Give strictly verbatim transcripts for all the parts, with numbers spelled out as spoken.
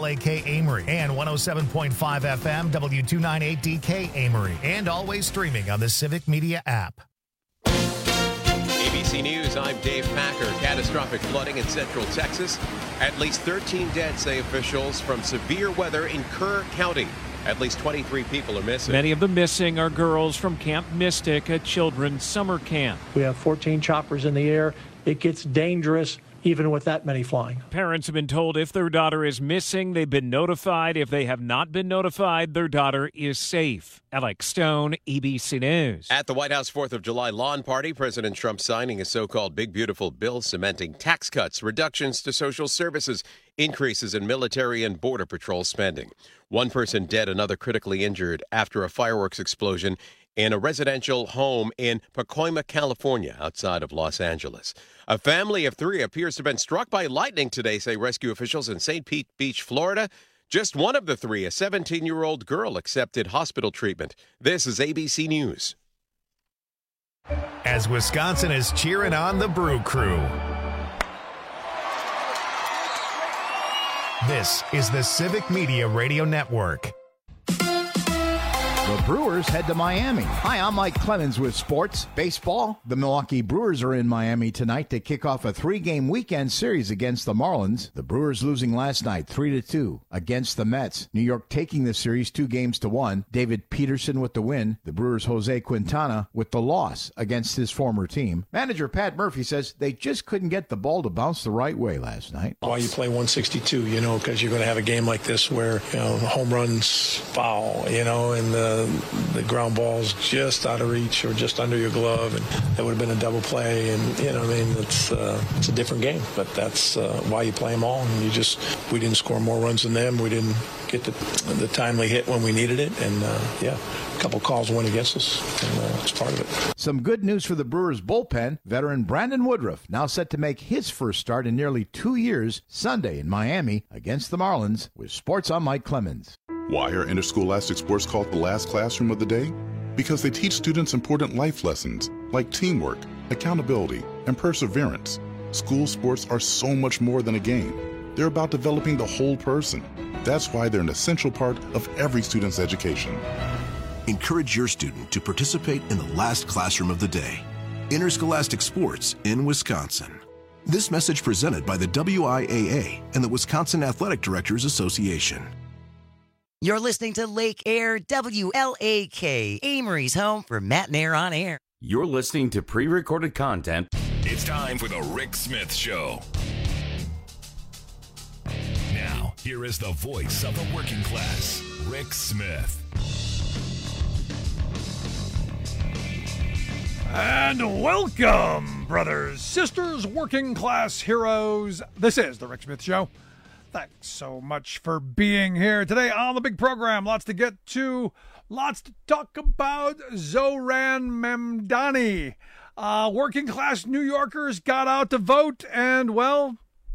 A K Amory and one oh seven point five F M W two ninety-eight D K Amory, and always streaming on the Civic Media app. A B C News, I'm Dave Packer. Catastrophic flooding in central Texas. At least thirteen dead, say officials, from severe weather in Kerr County. At least twenty-three people are missing. Many of the missing are girls from Camp Mystic, a children's summer camp. We have fourteen choppers in the air. It gets dangerous even with that many flying. Parents have been told if their daughter is missing, they've been notified. If they have not been notified, their daughter is safe. Alex Stone, A B C News. At the White House fourth of July lawn party, President Trump signing a so-called Big Beautiful Bill cementing tax cuts, reductions to social services, increases in military and border patrol spending. One person dead, another critically injured after a fireworks explosion in a residential home in Pacoima, California, outside of Los Angeles. A family of three appears to have been struck by lightning today, say rescue officials in Saint Pete Beach, Florida. Just one of the three, a seventeen-year-old girl, accepted hospital treatment. This is A B C News. As Wisconsin is cheering on the Brew Crew. This is the Civic Media Radio Network. The Brewers head to Miami. Hi, I'm Mike Clemens with sports. Baseball. The Milwaukee Brewers are in Miami tonight to kick off a three-game weekend series against the Marlins. The Brewers losing last night three to two against the Mets. New York taking the series two games to one. David Peterson with the win. The Brewers' Jose Quintana with the loss against his former team. Manager Pat Murphy says they just couldn't get the ball to bounce the right way last night. Why you play one sixty-two, you know, because you're going to have a game like this where, you know, home runs foul, you know, and the the ground ball's just out of reach or just under your glove, and that would have been a double play. And, you know, I mean, it's uh, it's a different game, but that's uh, why you play them all. And you just, we didn't score more runs than them. We didn't get the, the timely hit when we needed it. And, uh, yeah, a couple calls went against us, and uh, it's part of it. Some good news for the Brewers bullpen. Veteran Brandon Woodruff now set to make his first start in nearly two years Sunday in Miami against the Marlins. With Sports, I'm Mike Clemens. Why are interscholastic sports called the last classroom of the day? Because they teach students important life lessons like teamwork, accountability, and perseverance. School sports are so much more than a game. They're about developing the whole person. That's why they're an essential part of every student's education. Encourage your student to participate in the last classroom of the day. Interscholastic sports in Wisconsin. This message presented by the W I A A and the Wisconsin Athletic Directors Association. You're listening to Lake Air W L A K, Amory's home for Matt and Air on Air. You're listening to pre-recorded content. It's time for the Rick Smith Show. Now, here is the voice of the working class, Rick Smith. And welcome, brothers, sisters, working class heroes. This is the Rick Smith Show. Thanks so much for being here today on the big program. Lots to get to. Lots to talk about. Zohran Mamdani. Uh, working class New Yorkers got out to vote, and, well,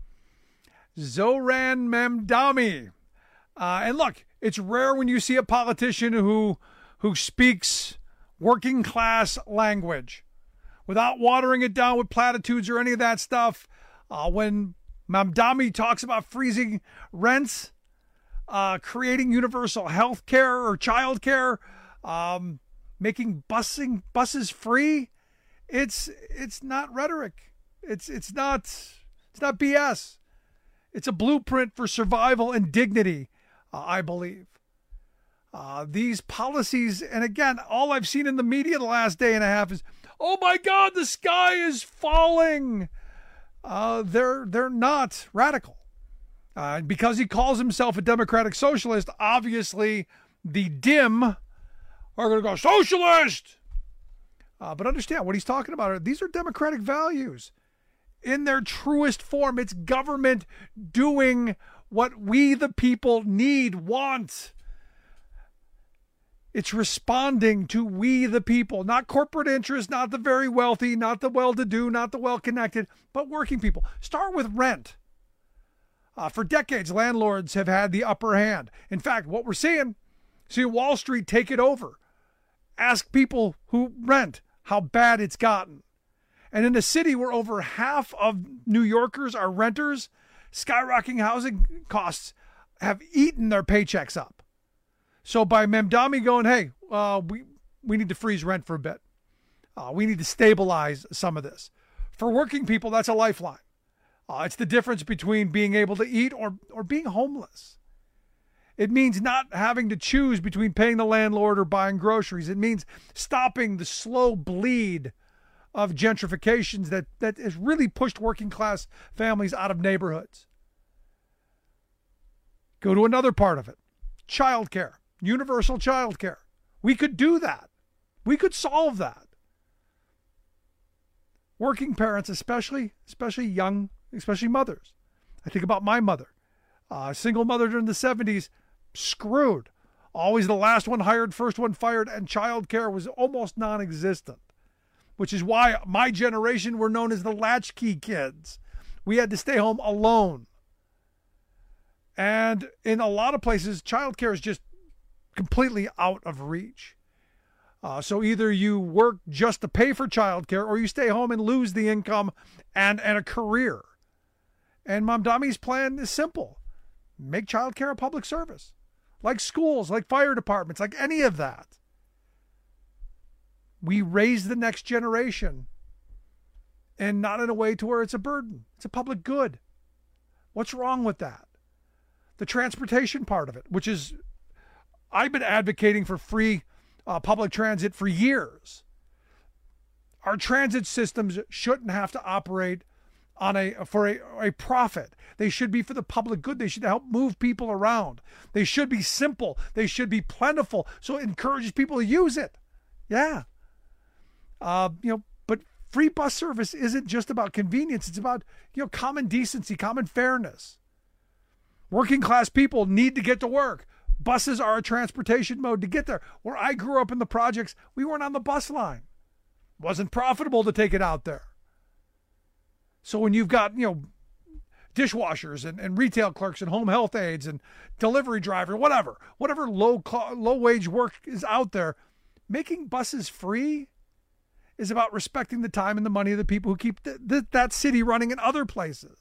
Zohran Mamdani. Uh, and look, it's rare when you see a politician who who speaks working class language without watering it down with platitudes or any of that stuff. Uh, when Mamdani talks about freezing rents, uh, creating universal health care or child care, um, making busing buses free. It's it's not rhetoric. It's it's not it's not B S. It's a blueprint for survival and dignity, uh, I believe. Uh, these policies, and again, all I've seen in the media the last day and a half is, oh my God, the sky is falling. Uh, they're they're not radical. Uh, because he calls himself a democratic socialist, obviously the dim are going to go, socialist! Uh, but understand what he's talking about. These are democratic values in their truest form. It's government doing what we, the people, need, want. It's responding to we, the people, not corporate interests, not the very wealthy, not the well-to-do, not the well-connected, but working people. Start with rent. Uh, for decades, landlords have had the upper hand. In fact, what we're seeing, see Wall Street take it over. Ask people who rent how bad it's gotten. And in a city where over half of New Yorkers are renters, skyrocketing housing costs have eaten their paychecks up. So by Mamdani going, hey, uh, we, we need to freeze rent for a bit. Uh, we need to stabilize some of this. For working people, that's a lifeline. Uh, it's the difference between being able to eat or, or being homeless. It means not having to choose between paying the landlord or buying groceries. It means stopping the slow bleed of gentrifications that, that has really pushed working class families out of neighborhoods. Go to another part of it. Childcare, universal childcare. We could do that. We could solve that. Working parents, especially, especially young, especially mothers. I think about my mother, uh, single mother during the seventies, screwed. Always the last one hired, first one fired, and childcare was almost non-existent, which is why my generation were known as the latchkey kids. We had to stay home alone. And in a lot of places, childcare is just completely out of reach. Uh, so either you work just to pay for childcare or you stay home and lose the income and, and a career. And Mamdani's plan is simple. Make childcare a public service. Like schools, like fire departments, like any of that. We raise the next generation and not in a way to where it's a burden. It's a public good. What's wrong with that? The transportation part of it, which is, I've been advocating for free uh, public transit for years. Our transit systems shouldn't have to operate on a for a, a profit. They should be for the public good. They should help move people around. They should be simple. They should be plentiful, so it encourages people to use it. Yeah. Uh, you know, but free bus service isn't just about convenience. It's about, you know, common decency, common fairness. Working class people need to get to work. Buses are a transportation mode to get there. Where I grew up in the projects, we weren't on the bus line. It wasn't profitable to take it out there. So when you've got, you know, dishwashers and, and retail clerks and home health aides and delivery driver, whatever, whatever low low wage work is out there, making buses free is about respecting the time and the money of the people who keep th- th- that city running in other places.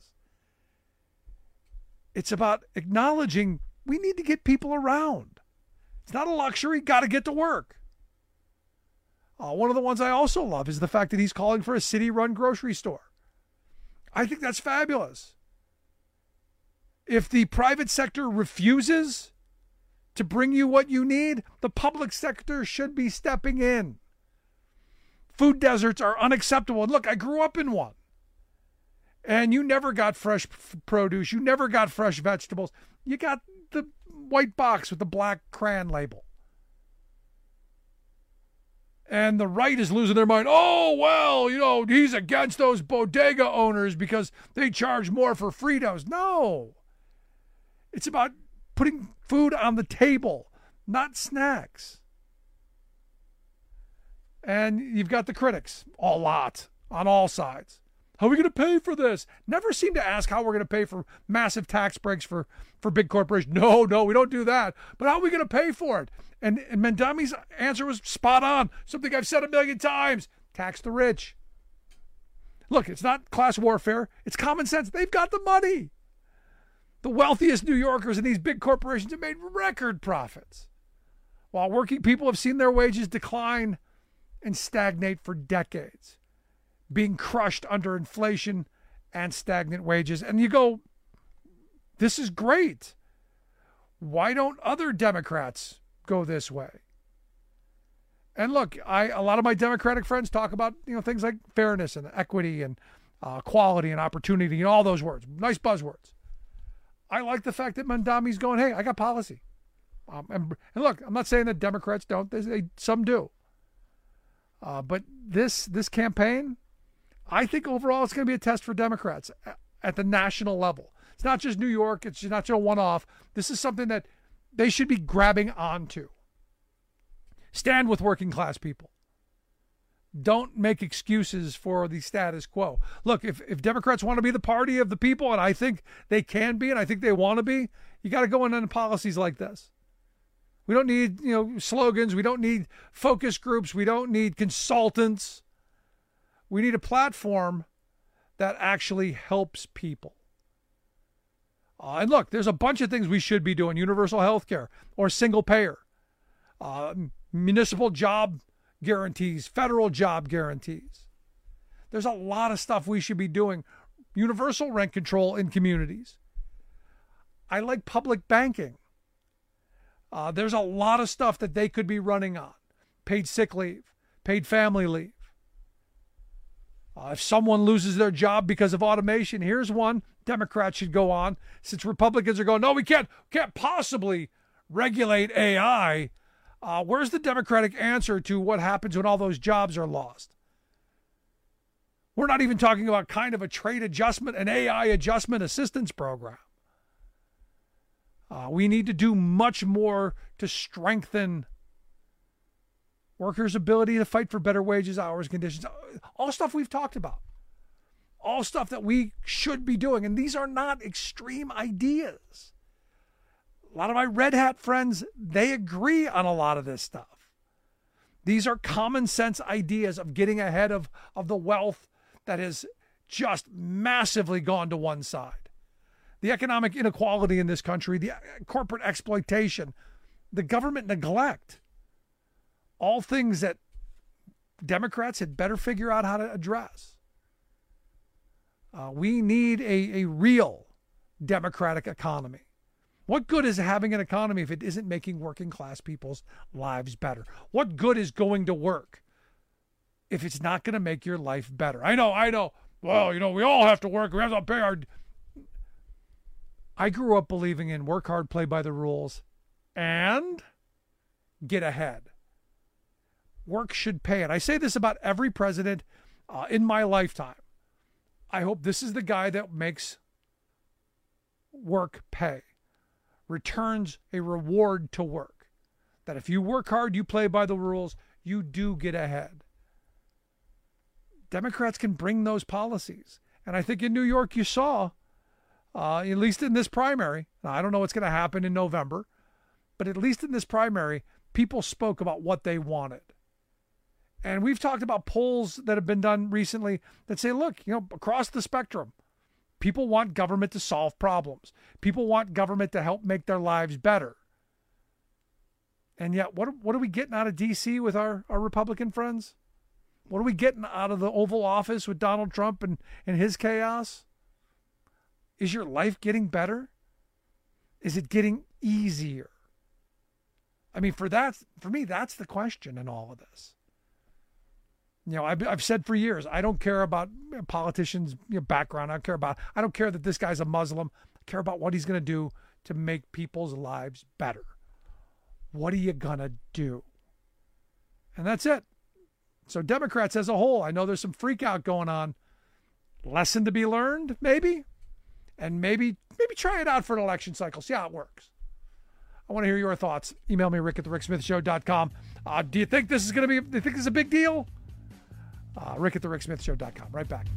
It's about acknowledging we need to get people around. It's not a luxury, got to get to work. Uh, one of the ones I also love is the fact that he's calling for a city-run grocery store. I think that's fabulous. If the private sector refuses to bring you what you need, the public sector should be stepping in. Food deserts are unacceptable. And look, I grew up in one. And you never got fresh f- produce. You never got fresh vegetables. You got the white box with the black crayon label. And the right is losing their mind. Oh, well, you know, he's against those bodega owners because they charge more for Fritos. No. It's about putting food on the table, not snacks. And you've got the critics, a lot, on all sides. How are we going to pay for this? Never seem to ask how we're going to pay for massive tax breaks for, for big corporations. No, no, we don't do that. But how are we going to pay for it? And, and Mamdani's answer was spot on. Something I've said a million times. Tax the rich. Look, it's not class warfare. It's common sense. They've got the money. The wealthiest New Yorkers and these big corporations have made record profits, while working people have seen their wages decline and stagnate for decades, being crushed under inflation and stagnant wages. And you go, this is great. Why don't other Democrats go this way? And look, I a lot of my Democratic friends talk about, you know, things like fairness and equity and uh, quality and opportunity and all those words, nice buzzwords. I like the fact that Mamdani's going, hey, I got policy. Um, and, and look, I'm not saying that Democrats don't. They, they some do. Uh, but this this campaign, I think overall it's going to be a test for Democrats at, at the national level. It's not just New York. It's not just a one-off. This is something that they should be grabbing onto. Stand with working class people. Don't make excuses for the status quo. Look, if, if Democrats want to be the party of the people, and I think they can be, and I think they want to be, you got to go in on policies like this. We don't need, you know, slogans. We don't need focus groups. We don't need consultants. We need a platform that actually helps people. Uh, and look, there's a bunch of things we should be doing. Universal health care or single payer. Uh, municipal job guarantees, federal job guarantees. There's a lot of stuff we should be doing. Universal rent control in communities. I like public banking. Uh, there's a lot of stuff that they could be running on. Paid sick leave, paid family leave. Uh, if someone loses their job because of automation, here's one Democrats should go on. Since Republicans are going, no, we can't, can't possibly regulate A I. Uh, where's the Democratic answer to what happens when all those jobs are lost? We're not even talking about kind of a trade adjustment, an A I adjustment assistance program. Uh, we need to do much more to strengthen workers' ability to fight for better wages, hours, conditions, all stuff we've talked about. All stuff that we should be doing. And these are not extreme ideas. A lot of my Red Hat friends, they agree on a lot of this stuff. These are common sense ideas of getting ahead of, of the wealth that has just massively gone to one side. The economic inequality in this country, the corporate exploitation, the government neglect. All things that Democrats had better figure out how to address. Uh, we need a, a real democratic economy. What good is having an economy if it isn't making working class people's lives better? What good is going to work if it's not going to make your life better? I know, I know. Well, you know, we all have to work. We have to pay our... I grew up believing in work hard, play by the rules, and get ahead. Work should pay. And I say this about every president uh, in my lifetime. I hope this is the guy that makes work pay, returns a reward to work. That if you work hard, you play by the rules, you do get ahead. Democrats can bring those policies. And I think in New York you saw, uh, at least in this primary, now I don't know what's going to happen in November, but at least in this primary, people spoke about what they wanted. And we've talked about polls that have been done recently that say, look, you know, across the spectrum, people want government to solve problems. People want government to help make their lives better. And yet, what, what are we getting out of D C with our, our Republican friends? What are we getting out of the Oval Office with Donald Trump and, and his chaos? Is your life getting better? Is it getting easier? I mean, for that, for me, that's the question in all of this. You know, I've, I've said for years, I don't care about politicians' you know, background. I don't care about, I don't care that this guy's a Muslim. I care about what he's going to do to make people's lives better. What are you going to do? And that's it. So Democrats as a whole, I know there's some freak out going on. Lesson to be learned, maybe? And maybe, maybe try it out for an election cycle. See how it works. I want to hear your thoughts. Email me, Rick at the Rick Smith Show dot com. Uh, do you think this is going to be, do you think this is a big deal? Uh, Rick at the Rick Smith Show dot com. Right back.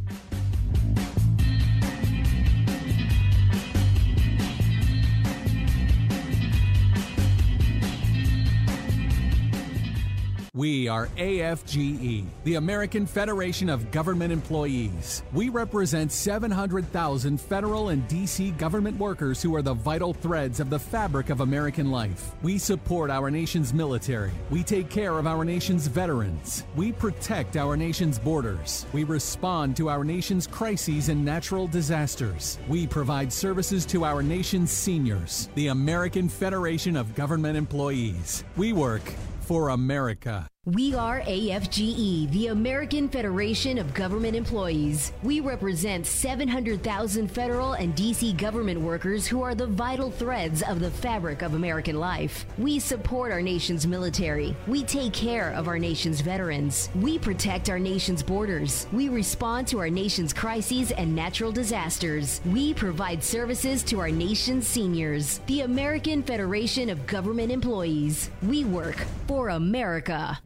We are A F G E, the American Federation of Government Employees. We represent seven hundred thousand federal and D C government workers who are the vital threads of the fabric of American life. We support our nation's military. We take care of our nation's veterans. We protect our nation's borders. We respond to our nation's crises and natural disasters. We provide services to our nation's seniors. The American Federation of Government Employees. We work for America. We are A F G E, the American Federation of Government Employees. We represent seven hundred thousand federal and D C government workers who are the vital threads of the fabric of American life. We support our nation's military. We take care of our nation's veterans. We protect our nation's borders. We respond to our nation's crises and natural disasters. We provide services to our nation's seniors. The American Federation of Government Employees. We work for America.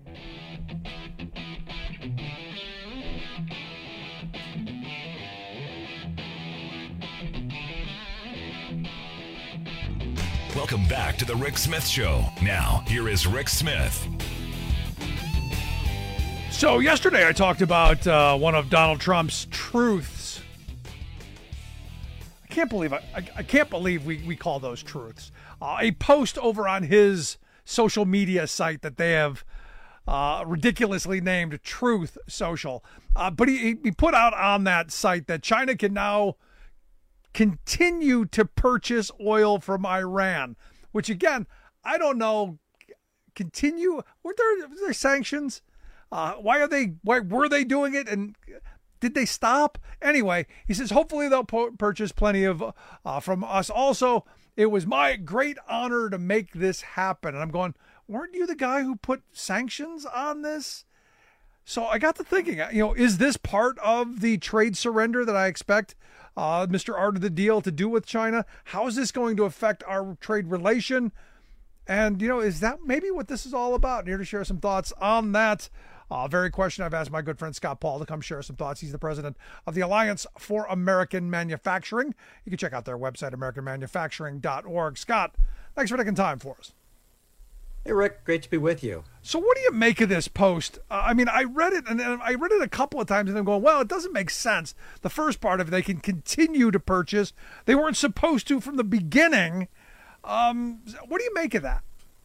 Welcome back to the Rick Smith Show. Now, here is Rick Smith. So yesterday I talked about uh, one of Donald Trump's truths. I can't believe I, I, I can't believe we, we call those truths. Uh, a post over on his social media site that they have uh, ridiculously named Truth Social. Uh, but he, he put out on that site that China can now continue to purchase oil from Iran, which again, I don't know. Continue? Were there, were there sanctions? Uh, why are they? Why were they doing it? And did they stop? Anyway, he says hopefully they'll po- purchase plenty of uh, from us. Also, it was my great honor to make this happen. And I'm going, weren't you the guy who put sanctions on this? So I got to thinking, you know, is this part of the trade surrender that I expect uh, Mister Art of the Deal to do with China? How is this going to affect our trade relation? And, you know, is that maybe what this is all about? Here to share some thoughts on that uh, very question, I've asked my good friend Scott Paul to come share some thoughts. He's the president of the Alliance for American Manufacturing. You can check out their website, american manufacturing dot org. Scott, thanks for taking time for us. Hey, Rick, great to be with you. So what do you make of this post? Uh, I mean, I read it, and I read it a couple of times, and I'm going, well, it doesn't make sense. The first part of it, they can continue to purchase. They weren't supposed to from the beginning. Um, what do you make of that?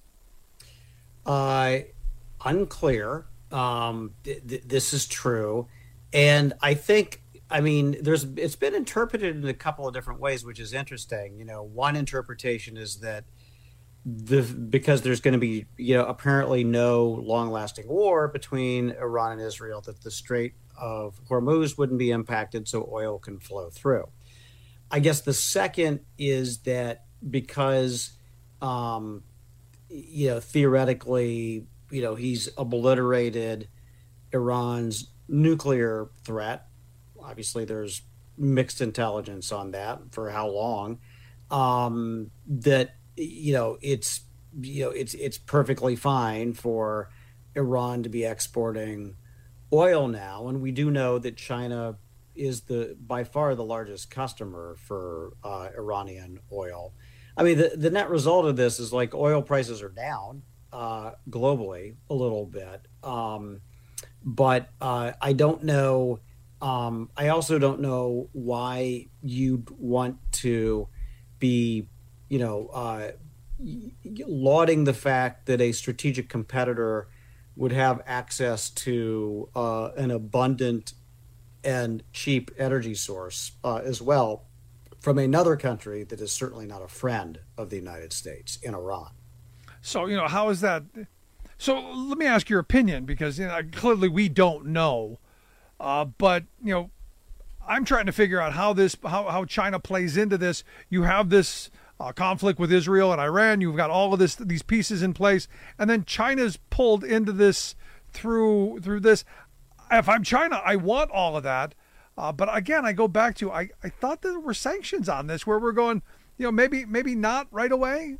Uh, unclear. Um, th- th- this is true. And I think, I mean, there's, it's been interpreted in a couple of different ways, which is interesting. You know, one interpretation is that the, because there's going to be, you know, apparently no long lasting war between Iran and Israel, that the Strait of Hormuz wouldn't be impacted, so oil can flow through. I guess the second is that because, um, you know, theoretically, you know, he's obliterated Iran's nuclear threat. Obviously, there's mixed intelligence on that for how long. Um, that, you know, it's, you know, it's it's perfectly fine for Iran to be exporting oil now, and we do know that China is the by far the largest customer for uh, Iranian oil. I mean, the, the net result of this is like oil prices are down uh, globally a little bit. Um, but uh, I don't know. Um, I also don't know why you'd want to be, you know, uh, lauding the fact that a strategic competitor would have access to uh, an abundant and cheap energy source uh, as well from another country that is certainly not a friend of the United States, in Iran. So, you know, how is that? So let me ask your opinion, because, you know, clearly we don't know. Uh, but, you know, I'm trying to figure out how this, how, how China plays into this. You have this uh, conflict with Israel and Iran. You've got all of this, these pieces in place. And then China's pulled into this through, through this. If I'm China, I want all of that. Uh, but again, I go back to, I, I thought there were sanctions on this where we're going, you know, maybe, maybe not right away.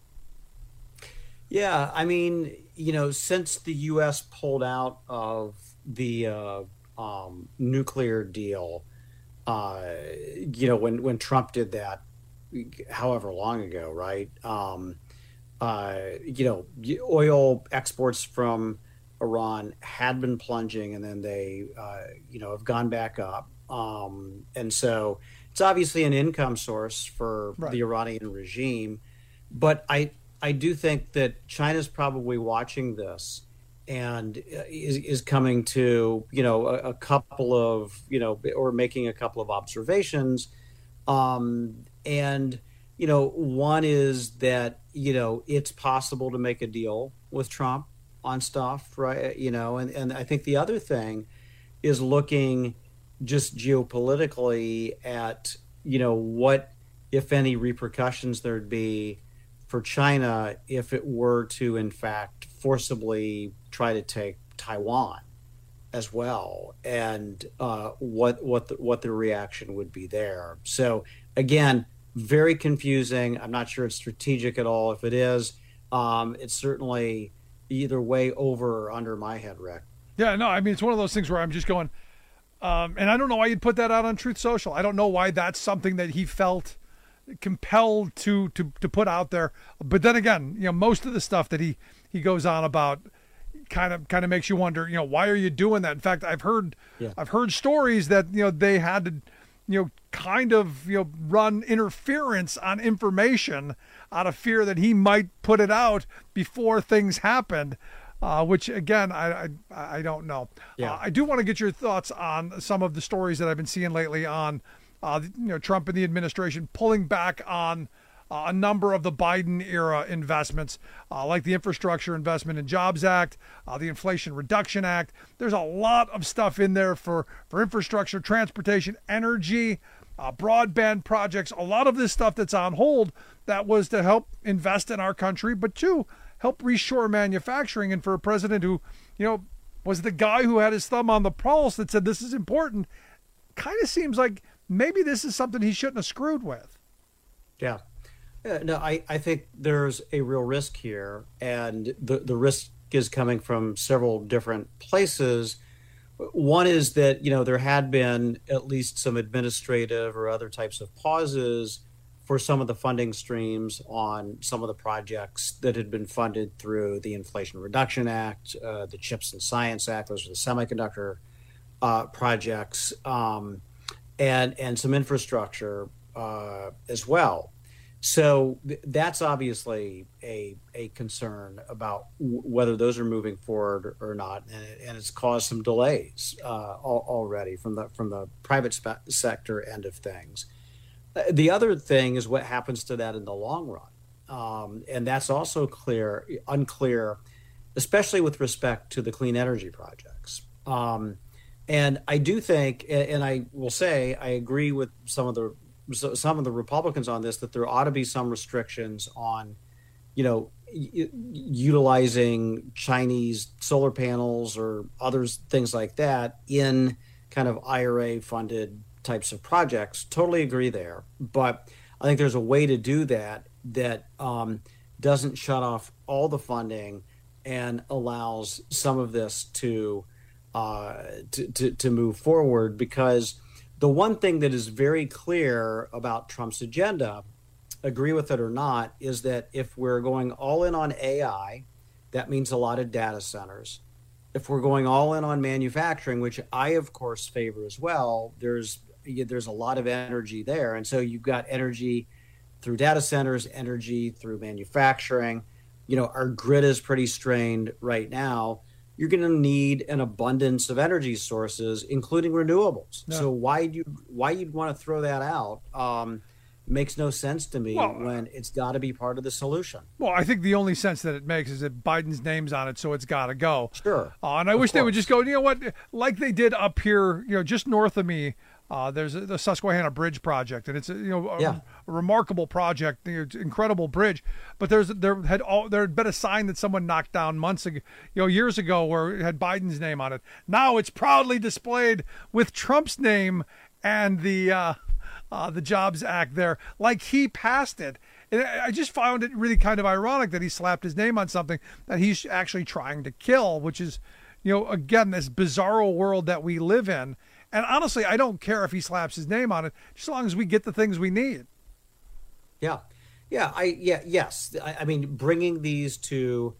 Yeah. I mean, you know, since the U S pulled out of the uh, um, nuclear deal, uh, you know, when, when Trump did that, however long ago, right. Um, uh, you know, oil exports from Iran had been plunging, and then they, uh, you know, have gone back up. Um, and so it's obviously an income source for right. the Iranian regime. But I, I do think that China's probably watching this and is, is coming to, you know, a, a couple of, you know, or making a couple of observations. Um, and, you know, one is that, you know, it's possible to make a deal with Trump on stuff, right? You know, and, and I think the other thing is looking just geopolitically at, you know, what, if any, repercussions there'd be for China if it were to, in fact, forcibly try to take Taiwan as well, and uh, what what the, what the reaction would be there. So again, very confusing. I'm not sure it's strategic at all. If it is, um, it's certainly either way over or under my head, Rick. Yeah, no, I mean, it's one of those things where I'm just going, um, and I don't know why you'd put that out on Truth Social. I don't know why that's something that he felt compelled to, to, to put out there. But then again, you know, most of the stuff that he, he goes on about kind of, kind of makes you wonder, you know, why are you doing that? In fact, I've heard, yeah. I've heard stories that, you know, they had to, you know, kind of, you know, run interference on information out of fear that he might put it out before things happened, uh, which, again, I, I, I don't know. Yeah. Uh, I do want to get your thoughts on some of the stories that I've been seeing lately on, uh, you know, Trump and the administration pulling back on Uh, a number of the Biden-era investments, uh, like the Infrastructure Investment and Jobs Act, uh, the Inflation Reduction Act. There's a lot of stuff in there for, for infrastructure, transportation, energy, uh, broadband projects, a lot of this stuff that's on hold that was to help invest in our country, but to help reshore manufacturing. And for a president who, you know, was the guy who had his thumb on the pulse that said this is important, kind of seems like maybe this is something he shouldn't have screwed with. Yeah. Uh, no, I, I think there's a real risk here, and the, the risk is coming from several different places. One is that, you know, there had been at least some administrative or other types of pauses for some of the funding streams on some of the projects that had been funded through the Inflation Reduction Act, uh, the CHIPS and Science Act, those are the semiconductor uh, projects, um, and, and some infrastructure uh, as well. So th- that's obviously a a concern about w- whether those are moving forward or not, and, it, and it's caused some delays uh, al- already from the from the private spe- sector end of things. Uh, the other thing is what happens to that in the long run, um, and that's also clear unclear, especially with respect to the clean energy projects. Um, and I do think, and, and I will say, I agree with some of the. So some of the Republicans on this, that there ought to be some restrictions on, you know, y- utilizing Chinese solar panels or others, things like that in kind of I R A funded types of projects. Totally agree there. But I think there's a way to do that that um, doesn't shut off all the funding and allows some of this to, uh, to, to, to move forward, because the one thing that is very clear about Trump's agenda, agree with it or not, is that if we're going all in on A I, that means a lot of data centers. If we're going all in on manufacturing, which I, of course, favor as well, there's there's a lot of energy there. And so you've got energy through data centers, energy through manufacturing. You know, our grid is pretty strained right now. You're going to need an abundance of energy sources, including renewables. Yeah. So why you why you'd want to throw that out um, makes no sense to me well, when it's got to be part of the solution. Well, I think the only sense that it makes is that Biden's name's on it, so it's got to go. Sure. Uh, and I of wish course. they would just go, you know what, like they did up here, you know, just north of me. Uh, there's a, the Susquehanna Bridge project, and it's a, you know a, yeah. a remarkable project, you know, incredible bridge. But there's there had all there had been a sign that someone knocked down months ago, you know, years ago, where it had Biden's name on it. Now it's proudly displayed with Trump's name and the uh, uh, the Jobs Act there, like he passed it. And I just found it really kind of ironic that he slapped his name on something that he's actually trying to kill, which is, you know, again, this bizarro world that we live in. And honestly, I don't care if he slaps his name on it, just as long as we get the things we need. Yeah, yeah, I yeah yes. I, I mean, bringing these to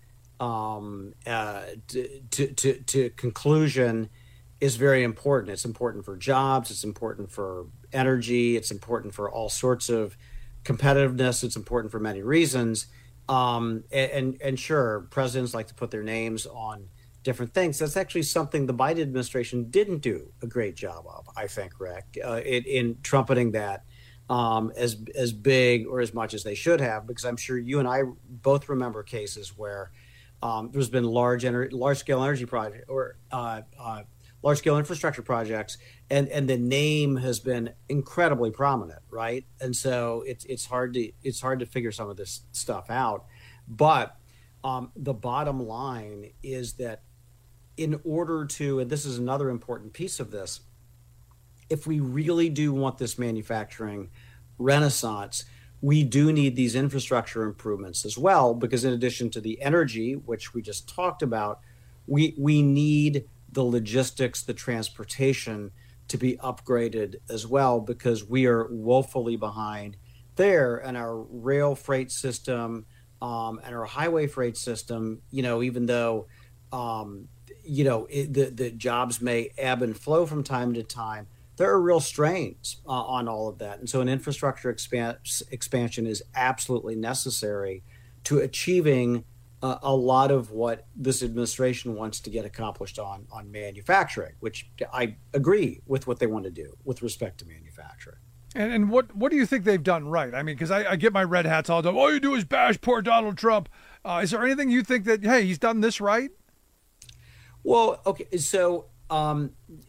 um, uh, to, to to to conclusion is very important. It's important for jobs. It's important for energy. It's important for all sorts of competitiveness. It's important for many reasons. Um, and, and and sure, presidents like to put their names on different things. That's actually something the Biden administration didn't do a great job of, I think, Rick, uh, in, in trumpeting that um, as as big or as much as they should have, because I'm sure you and I both remember cases where um, there's been large ener- large scale energy project or uh, uh, large scale infrastructure projects, and, and the name has been incredibly prominent, right? And so it's it's hard to it's hard to figure some of this stuff out, but um, the bottom line is that in order to, and this is another important piece of this, if we really do want this manufacturing renaissance, we do need these infrastructure improvements as well, because in addition to the energy, which we just talked about, we we need the logistics, the transportation to be upgraded as well, because we are woefully behind there, and our rail freight system um, and our highway freight system, you know, even though um, you know, it, the, the jobs may ebb and flow from time to time, there are real strains uh, on all of that. And so an infrastructure expand, expansion is absolutely necessary to achieving uh, a lot of what this administration wants to get accomplished on, on manufacturing, which I agree with what they want to do with respect to manufacturing. And, and what, what do you think they've done right? I mean, because I, I get my red hats all the time. All you do is bash poor Donald Trump. Uh, is there anything you think that, hey, he's done this right? Well, okay, so um,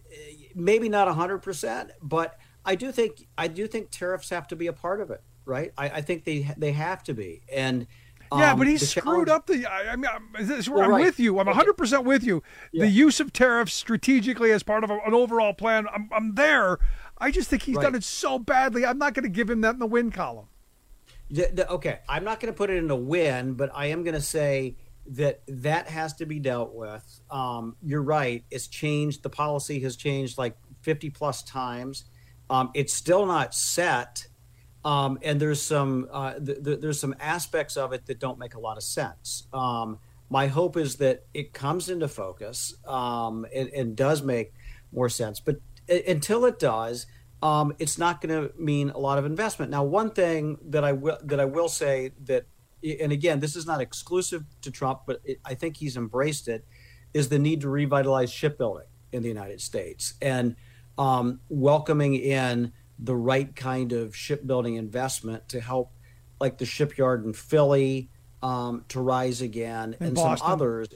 maybe not one hundred percent, but I do think I do think tariffs have to be a part of it, right? I, I think they they have to be. And um, yeah, but he screwed up the. I, I mean, I'm, this, well, I'm right. with you. I'm one hundred percent with you. Yeah. The use of tariffs strategically as part of a, an overall plan. I'm, I'm there. I just think he's right. done it so badly. I'm not going to give him that in the win column. The, the, okay, I'm not going to put it in a win, but I am going to say that that has to be dealt with. Um, you're right. It's changed. The policy has changed like fifty plus times. Um, it's still not set. Um, and there's some uh, th- th- there's some aspects of it that don't make a lot of sense. Um, my hope is that it comes into focus um, and, and does make more sense. But I- until it does, um, it's not going to mean a lot of investment. Now, one thing that I will that I will say that, and again, this is not exclusive to Trump, but it, I think he's embraced it, is the need to revitalize shipbuilding in the United States and um, welcoming in the right kind of shipbuilding investment to help, like the shipyard in Philly um, to rise again, in and Boston. some others.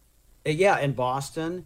Yeah, in Boston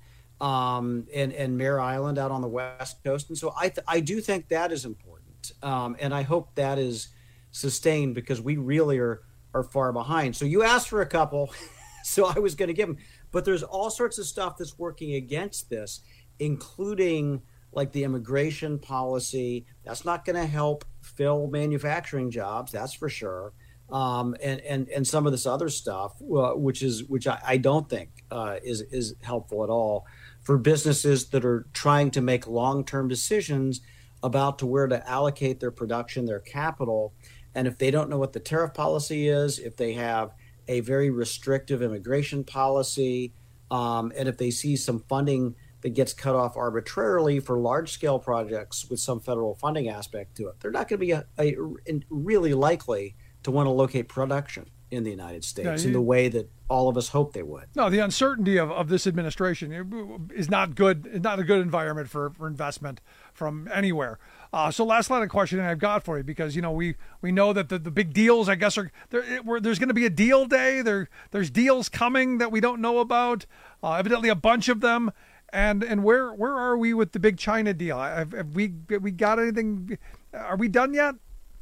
um, and, and Mare Island out on the West Coast. And so I, th- I do think that is important. Um, and I hope that is sustained because we really are are far behind. So you asked for a couple, so I was going to give them. But there's all sorts of stuff that's working against this, including like the immigration policy. That's not going to help fill manufacturing jobs, that's for sure. Um, and, and, and some of this other stuff, uh, which is which I, I don't think uh, is, is helpful at all for businesses that are trying to make long-term decisions about to where to allocate their production, their capital. And if they don't know what the tariff policy is, if they have a very restrictive immigration policy, um, and if they see some funding that gets cut off arbitrarily for large-scale projects with some federal funding aspect to it, they're not going to be a, a, really likely to want to locate production in the United States yeah, you, in the way that all of us hope they would. No, the uncertainty of, of this administration is not good. It's not a good environment for, for investment from anywhere. Uh, so last line of questioning I've got for you, because, you know, we, we know that the, the big deals, I guess, are there. We're, there's going to be a deal day. There There's deals coming that we don't know about, uh, evidently a bunch of them. And and where where are we with the big China deal? Have, have we have we got anything? Are we done yet?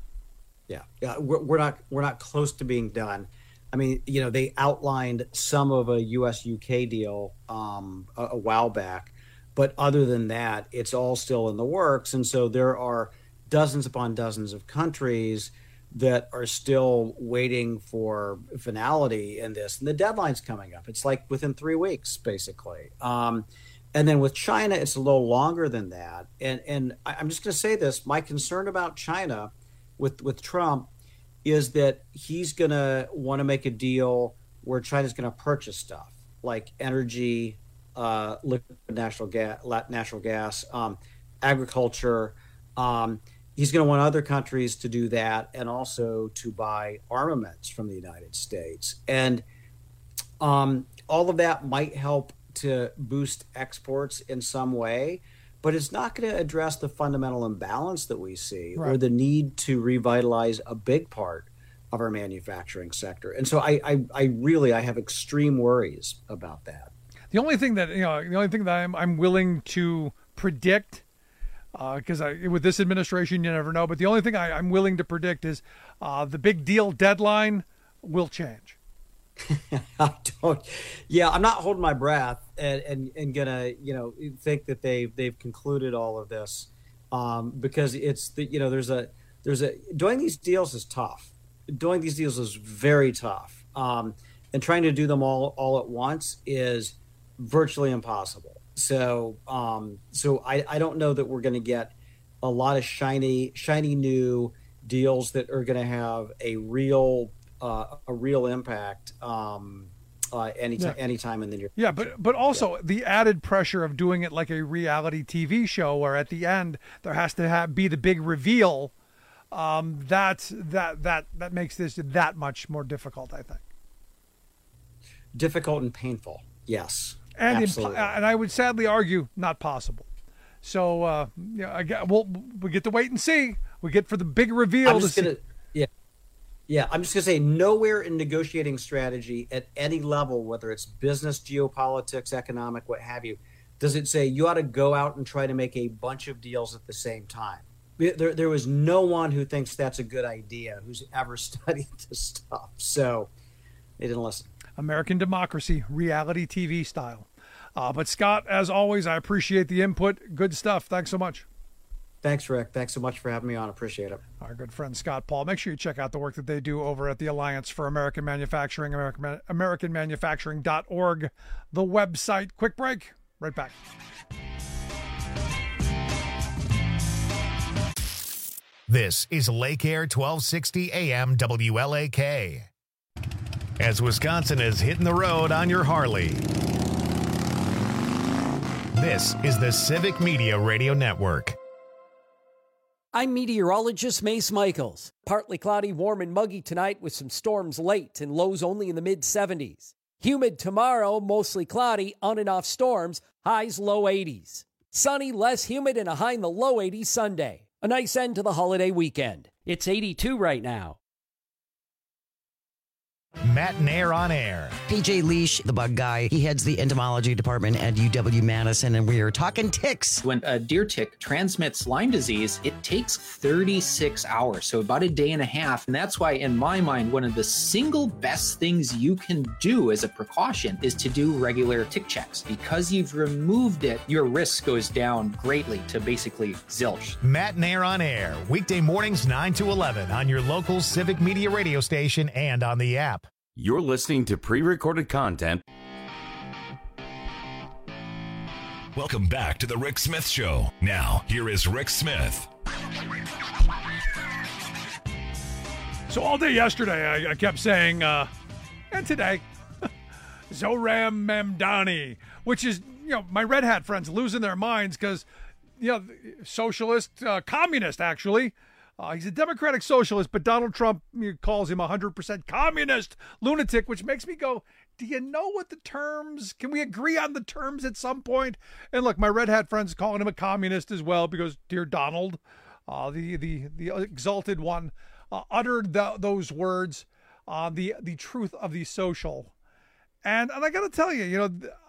Yeah, yeah, we're, we're not we're not close to being done. I mean, you know, they outlined some of a U S U K deal um, a, a while back, but other than that, it's all still in the works. And so there are dozens upon dozens of countries that are still waiting for finality in this, and the deadline's coming up. It's like within three weeks, basically. Um, and then with China, it's a little longer than that. And and I'm just going to say this: my concern about China with with Trump is that he's going to want to make a deal where China's going to purchase stuff like energy, uh, liquid natural gas, natural gas, um, agriculture. Um, he's going to want other countries to do that, and also to buy armaments from the United States. And um, all of that might help to boost exports in some way, but it's not going to address the fundamental imbalance that we see right. or the need to revitalize a big part of our manufacturing sector. And so I, I, I really, I have extreme worries about that. The only thing that, you know, the only thing that I'm, I'm willing to predict, because uh, I with this administration, you never know, but the only thing I, I'm willing to predict is uh, the big deal deadline will change. I don't. Yeah, I'm not holding my breath and, and, and gonna, you know, think that they've they've concluded all of this, um, because it's the, you know, there's a there's a doing these deals is tough. Doing these deals is very tough, um, and trying to do them all all at once is virtually impossible. So, um, so I, I don't know that we're going to get a lot of shiny shiny new deals that are going to have a real Uh, a real impact um, uh, anytime, Yeah. anytime in the near Yeah, but but also yeah. the added pressure of doing it like a reality T V show, where at the end there has to have, be the big reveal. Um, that that that that makes this that much more difficult, I think. Difficult and painful, yes, and absolutely. Imp- and I would sadly argue not possible. So uh, yeah, I get, we'll we get to wait and see. We get for the big reveal. I'm just to gonna, see. yeah. Yeah, I'm just going to say nowhere in negotiating strategy at any level, whether it's business, geopolitics, economic, what have you, does it say you ought to go out and try to make a bunch of deals at the same time. There, there was no one who thinks that's a good idea who's ever studied this stuff. So they didn't listen. American democracy, reality T V style. Uh, but Scott, as always, I appreciate the input. Good stuff. Thanks so much. Thanks, Rick. Thanks so much for having me on. Appreciate it. Our good friend Scott Paul. Make sure you check out the work that they do over at the Alliance for American Manufacturing, American, American Manufacturing dot org, the website. Quick break. Right back. This is Lake Air twelve sixty A M W L A K. As Wisconsin is hitting the road on your Harley, this is the Civic Media Radio Network. I'm meteorologist Mace Michaels. Partly cloudy, warm, and muggy tonight with some storms late and lows only in the mid seventies. Humid tomorrow, mostly cloudy, on and off storms, highs low eighties. Sunny, less humid, and a high in the low eighties Sunday. A nice end to the holiday weekend. It's eighty-two right now. Matt Nair on air. P J Leash, the bug guy, he heads the entomology department at U W Madison, and we are talking ticks. When a deer tick transmits Lyme disease, it takes thirty-six hours, so about a day and a half. And that's why, in my mind, one of the single best things you can do as a precaution is to do regular tick checks. Because you've removed it, your risk goes down greatly to basically zilch. Matt Nair on air, weekday mornings nine to eleven on your local Civic Media radio station and on the app. You're listening to pre-recorded content. Welcome back to the Rick Smith Show. Now, here is Rick Smith. So all day yesterday, I, I kept saying, uh, and today, Zohran Mamdani, which is, you know, my Red Hat friends losing their minds because, you know, socialist, uh, communist, actually. Uh, he's a democratic socialist, but Donald Trump calls him a one hundred percent communist lunatic, which makes me go, do you know what the terms, can we agree on the terms at some point? And look, my Red Hat friends calling him a communist as well because, dear Donald, uh, the, the, the exalted one, uh, uttered the, those words, uh, the, the truth of the social. And, and I got to tell you, you know,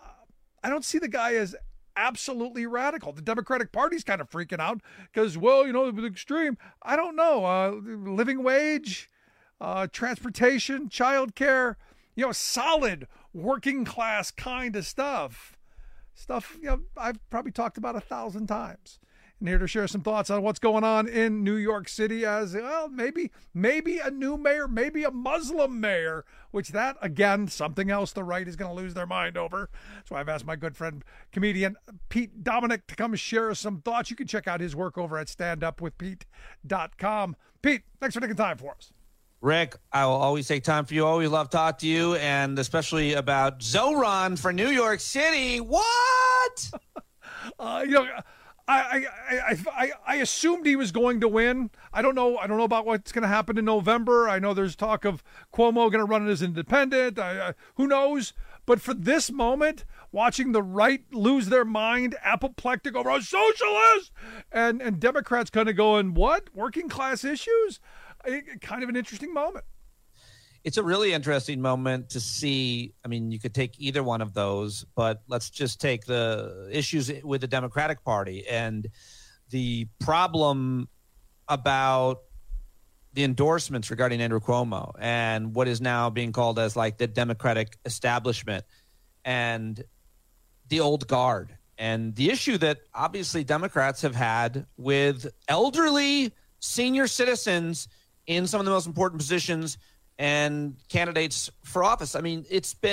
I don't see the guy as absolutely radical. The Democratic Party's kind of freaking out because, well, you know, the extreme. I don't know. Uh, living wage, uh, transportation, childcare, you know, solid working class kind of stuff. Stuff, you know, I've probably talked about a thousand times. And here to share some thoughts on what's going on in New York City as, well, maybe, maybe a new mayor, maybe a Muslim mayor, which that, again, something else the right is going to lose their mind over. So I've asked my good friend, comedian Pete Dominick, to come share some thoughts. You can check out his work over at stand up with pete dot com. Pete, thanks for taking time for us. Rick, I will always take time for you. Always love to talk to you, and especially about Zohran for New York City. What? uh, you know, I, I, I, I, I assumed he was going to win. I don't know. I don't know about what's going to happen in November. I know there's talk of Cuomo going to run it as independent. I, I, who knows? But for this moment, watching the right lose their mind, apoplectic over a socialist, and, and Democrats kind of going, what? Working class issues? It, kind of an interesting moment. It's a really interesting moment to see. I mean, you could take either one of those, but let's just take the issues with the Democratic Party and the problem about the endorsements regarding Andrew Cuomo and what is now being called as like the Democratic establishment and the old guard, and the issue that obviously Democrats have had with elderly senior citizens in some of the most important positions and candidates for office. I mean, it's been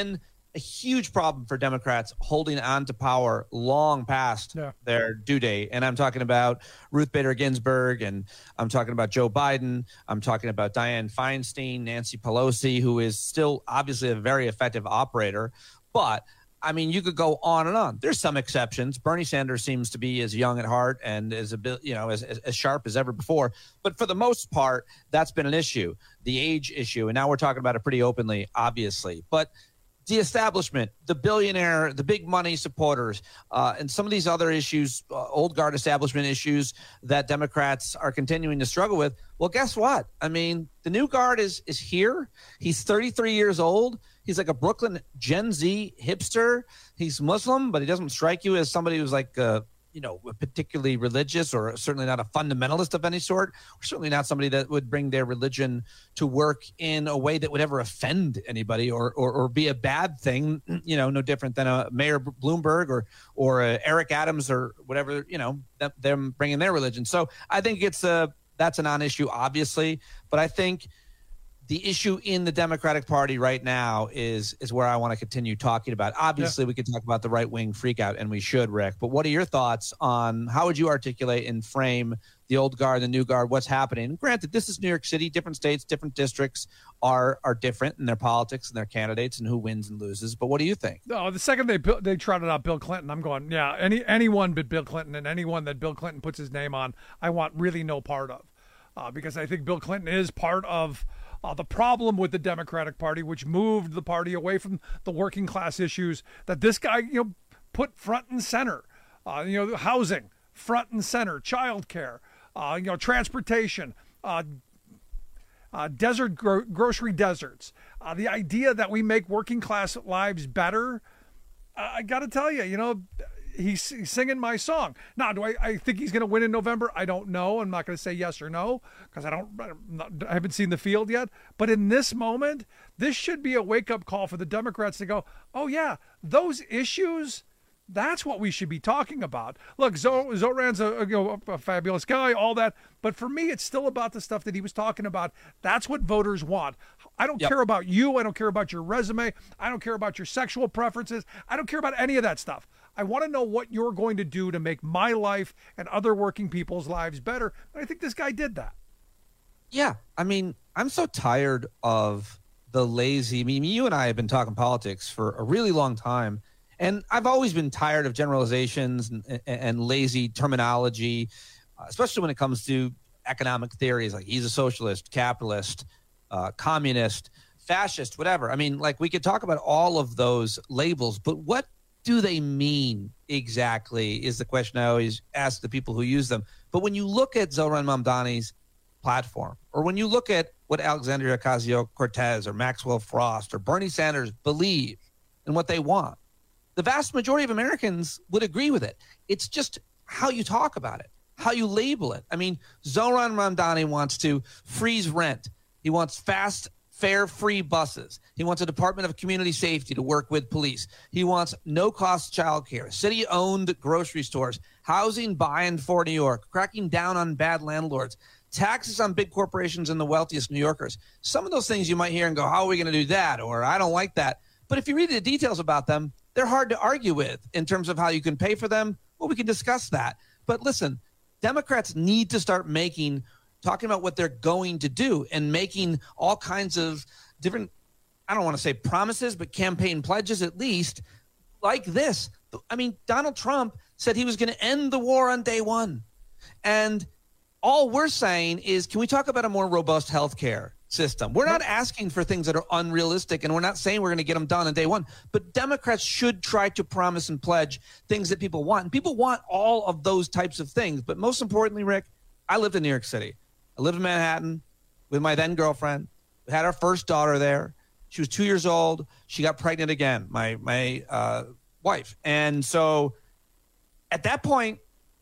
a huge problem for Democrats holding on to power long past yeah. their due date. And I'm talking about Ruth Bader Ginsburg, and I'm talking about Joe Biden. I'm talking about Dianne Feinstein, Nancy Pelosi, who is still obviously a very effective operator. But I mean, you could go on and on. There's some exceptions. Bernie Sanders seems to be as young at heart and as a bit, you know, as, as, as sharp as ever before. But for the most part, that's been an issue, the age issue. And now we're talking about it pretty openly, obviously. But the establishment, the billionaire, the big money supporters, uh, and some of these other issues, uh, old guard establishment issues that Democrats are continuing to struggle with. Well, guess what? I mean, the new guard is is here. He's thirty-three years old. He's like a Brooklyn Gen Z hipster. He's Muslim, but he doesn't strike you as somebody who's like, uh, you know, particularly religious, or certainly not a fundamentalist of any sort, or certainly not somebody that would bring their religion to work in a way that would ever offend anybody or or, or be a bad thing, you know, no different than a Mayor Bloomberg or or a Eric Adams or whatever, you know, that, them bringing their religion. So I think it's a, that's a non-issue, obviously, but I think the issue in the Democratic Party right now is is where I want to continue talking about. Obviously, yeah. we could talk about the right-wing freakout, and we should, Rick. But what are your thoughts on how would you articulate and frame the old guard, the new guard, what's happening? Granted, this is New York City. Different states, different districts are are different in their politics and their candidates and who wins and loses. But what do you think? No, the second they they trotted out Bill Clinton, I'm going, yeah, any anyone but Bill Clinton, and anyone that Bill Clinton puts his name on, I want really no part of, uh, because I think Bill Clinton is part of Uh, the problem with the Democratic Party, which moved the party away from the working class issues that this guy, you know, put front and center. Uh, you know, housing, front and center, child care, uh, you know, transportation, uh, uh, desert gro- grocery deserts. Uh, the idea that we make working class lives better. Uh, I got to tell you, you know, he's, he's singing my song. Now, do I, I think he's going to win in November? I don't know. I'm not going to say yes or no because I don't, not, I haven't seen the field yet. But in this moment, this should be a wake-up call for the Democrats to go, oh, yeah, those issues, that's what we should be talking about. Look, Zo- Zoran's a, you know, a fabulous guy, all that. But for me, it's still about the stuff that he was talking about. That's what voters want. I don't yep. care about you. I don't care about your resume. I don't care about your sexual preferences. I don't care about any of that stuff. I want to know what you're going to do to make my life and other working people's lives better. And I think this guy did that. Yeah. I mean, I'm so tired of the lazy, I mean, you and I have been talking politics for a really long time. And I've always been tired of generalizations and, and, and lazy terminology, especially when it comes to economic theories like he's a socialist, capitalist, uh, communist, fascist, whatever. I mean, like we could talk about all of those labels, but what do they mean exactly is the question I always ask the people who use them. But when you look at Zohran Mamdani's platform, or when you look at what Alexandria Ocasio-Cortez or Maxwell Frost or Bernie Sanders believe and what they want, the vast majority of Americans would agree with it. It's just how you talk about it, how you label it. I mean, Zohran Mamdani wants to freeze rent. He wants fast fare-free buses. He wants a Department of Community Safety to work with police. He wants no-cost child care, city-owned grocery stores, housing by and for New York, cracking down on bad landlords, taxes on big corporations and the wealthiest New Yorkers. Some of those things you might hear and go, how are we going to do that? Or I don't like that. But if you read the details about them, they're hard to argue with in terms of how you can pay for them. Well, we can discuss that. But listen, Democrats need to start making talking about what they're going to do and making all kinds of different, I don't want to say promises, but campaign pledges at least, like this. I mean, Donald Trump said he was going to end the war on day one. And all we're saying is, can we talk about a more robust health care system? We're not asking for things that are unrealistic, and we're not saying we're going to get them done on day one. But Democrats should try to promise and pledge things that people want. And people want all of those types of things. But most importantly, Rick, I lived in New York City. I lived in Manhattan with my then girlfriend. We had our first daughter there. She was two years old. She got pregnant again, my my uh, wife. And so at that point,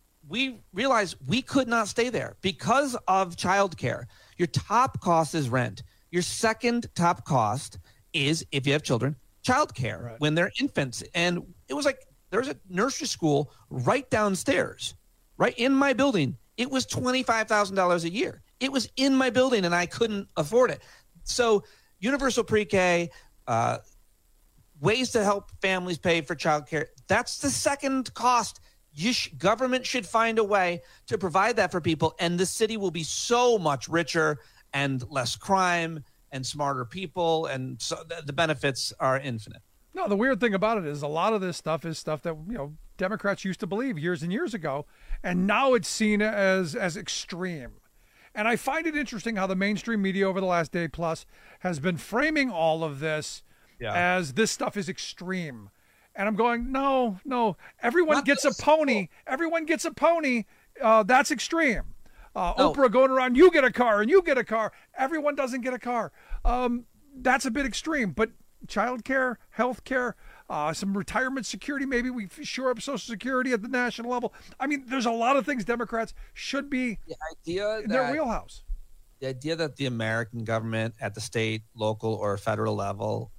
we realized we could not stay there because of childcare. Your top cost is rent. Your second top cost is, if you have children, childcare right. when they're infants. And it was like there's a nursery school right downstairs, right in my building. It was twenty-five thousand dollars a year. It was in my building, and I couldn't afford it. So universal pre-K, uh, ways to help families pay for childcare. That's the second cost. You sh- government should find a way to provide that for people, and the city will be so much richer and less crime and smarter people, and so th- the benefits are infinite. No, the weird thing about it is a lot of this stuff is stuff that, you know, Democrats used to believe years and years ago, and now it's seen as as extreme. And I find it interesting how the mainstream media over the last day plus has been framing all of this yeah. as this stuff is extreme. And I'm going, no, no, everyone Not gets this. a pony. Everyone gets a pony. Uh, that's extreme. Uh, no. Oprah going around, you get a car and you get a car. Everyone doesn't get a car. Um, that's a bit extreme. But childcare, health care, uh, some retirement security, maybe we shore up Social Security at the national level. I mean, there's a lot of things Democrats should be the idea in their wheelhouse. The idea that the American government at the state, local, or federal level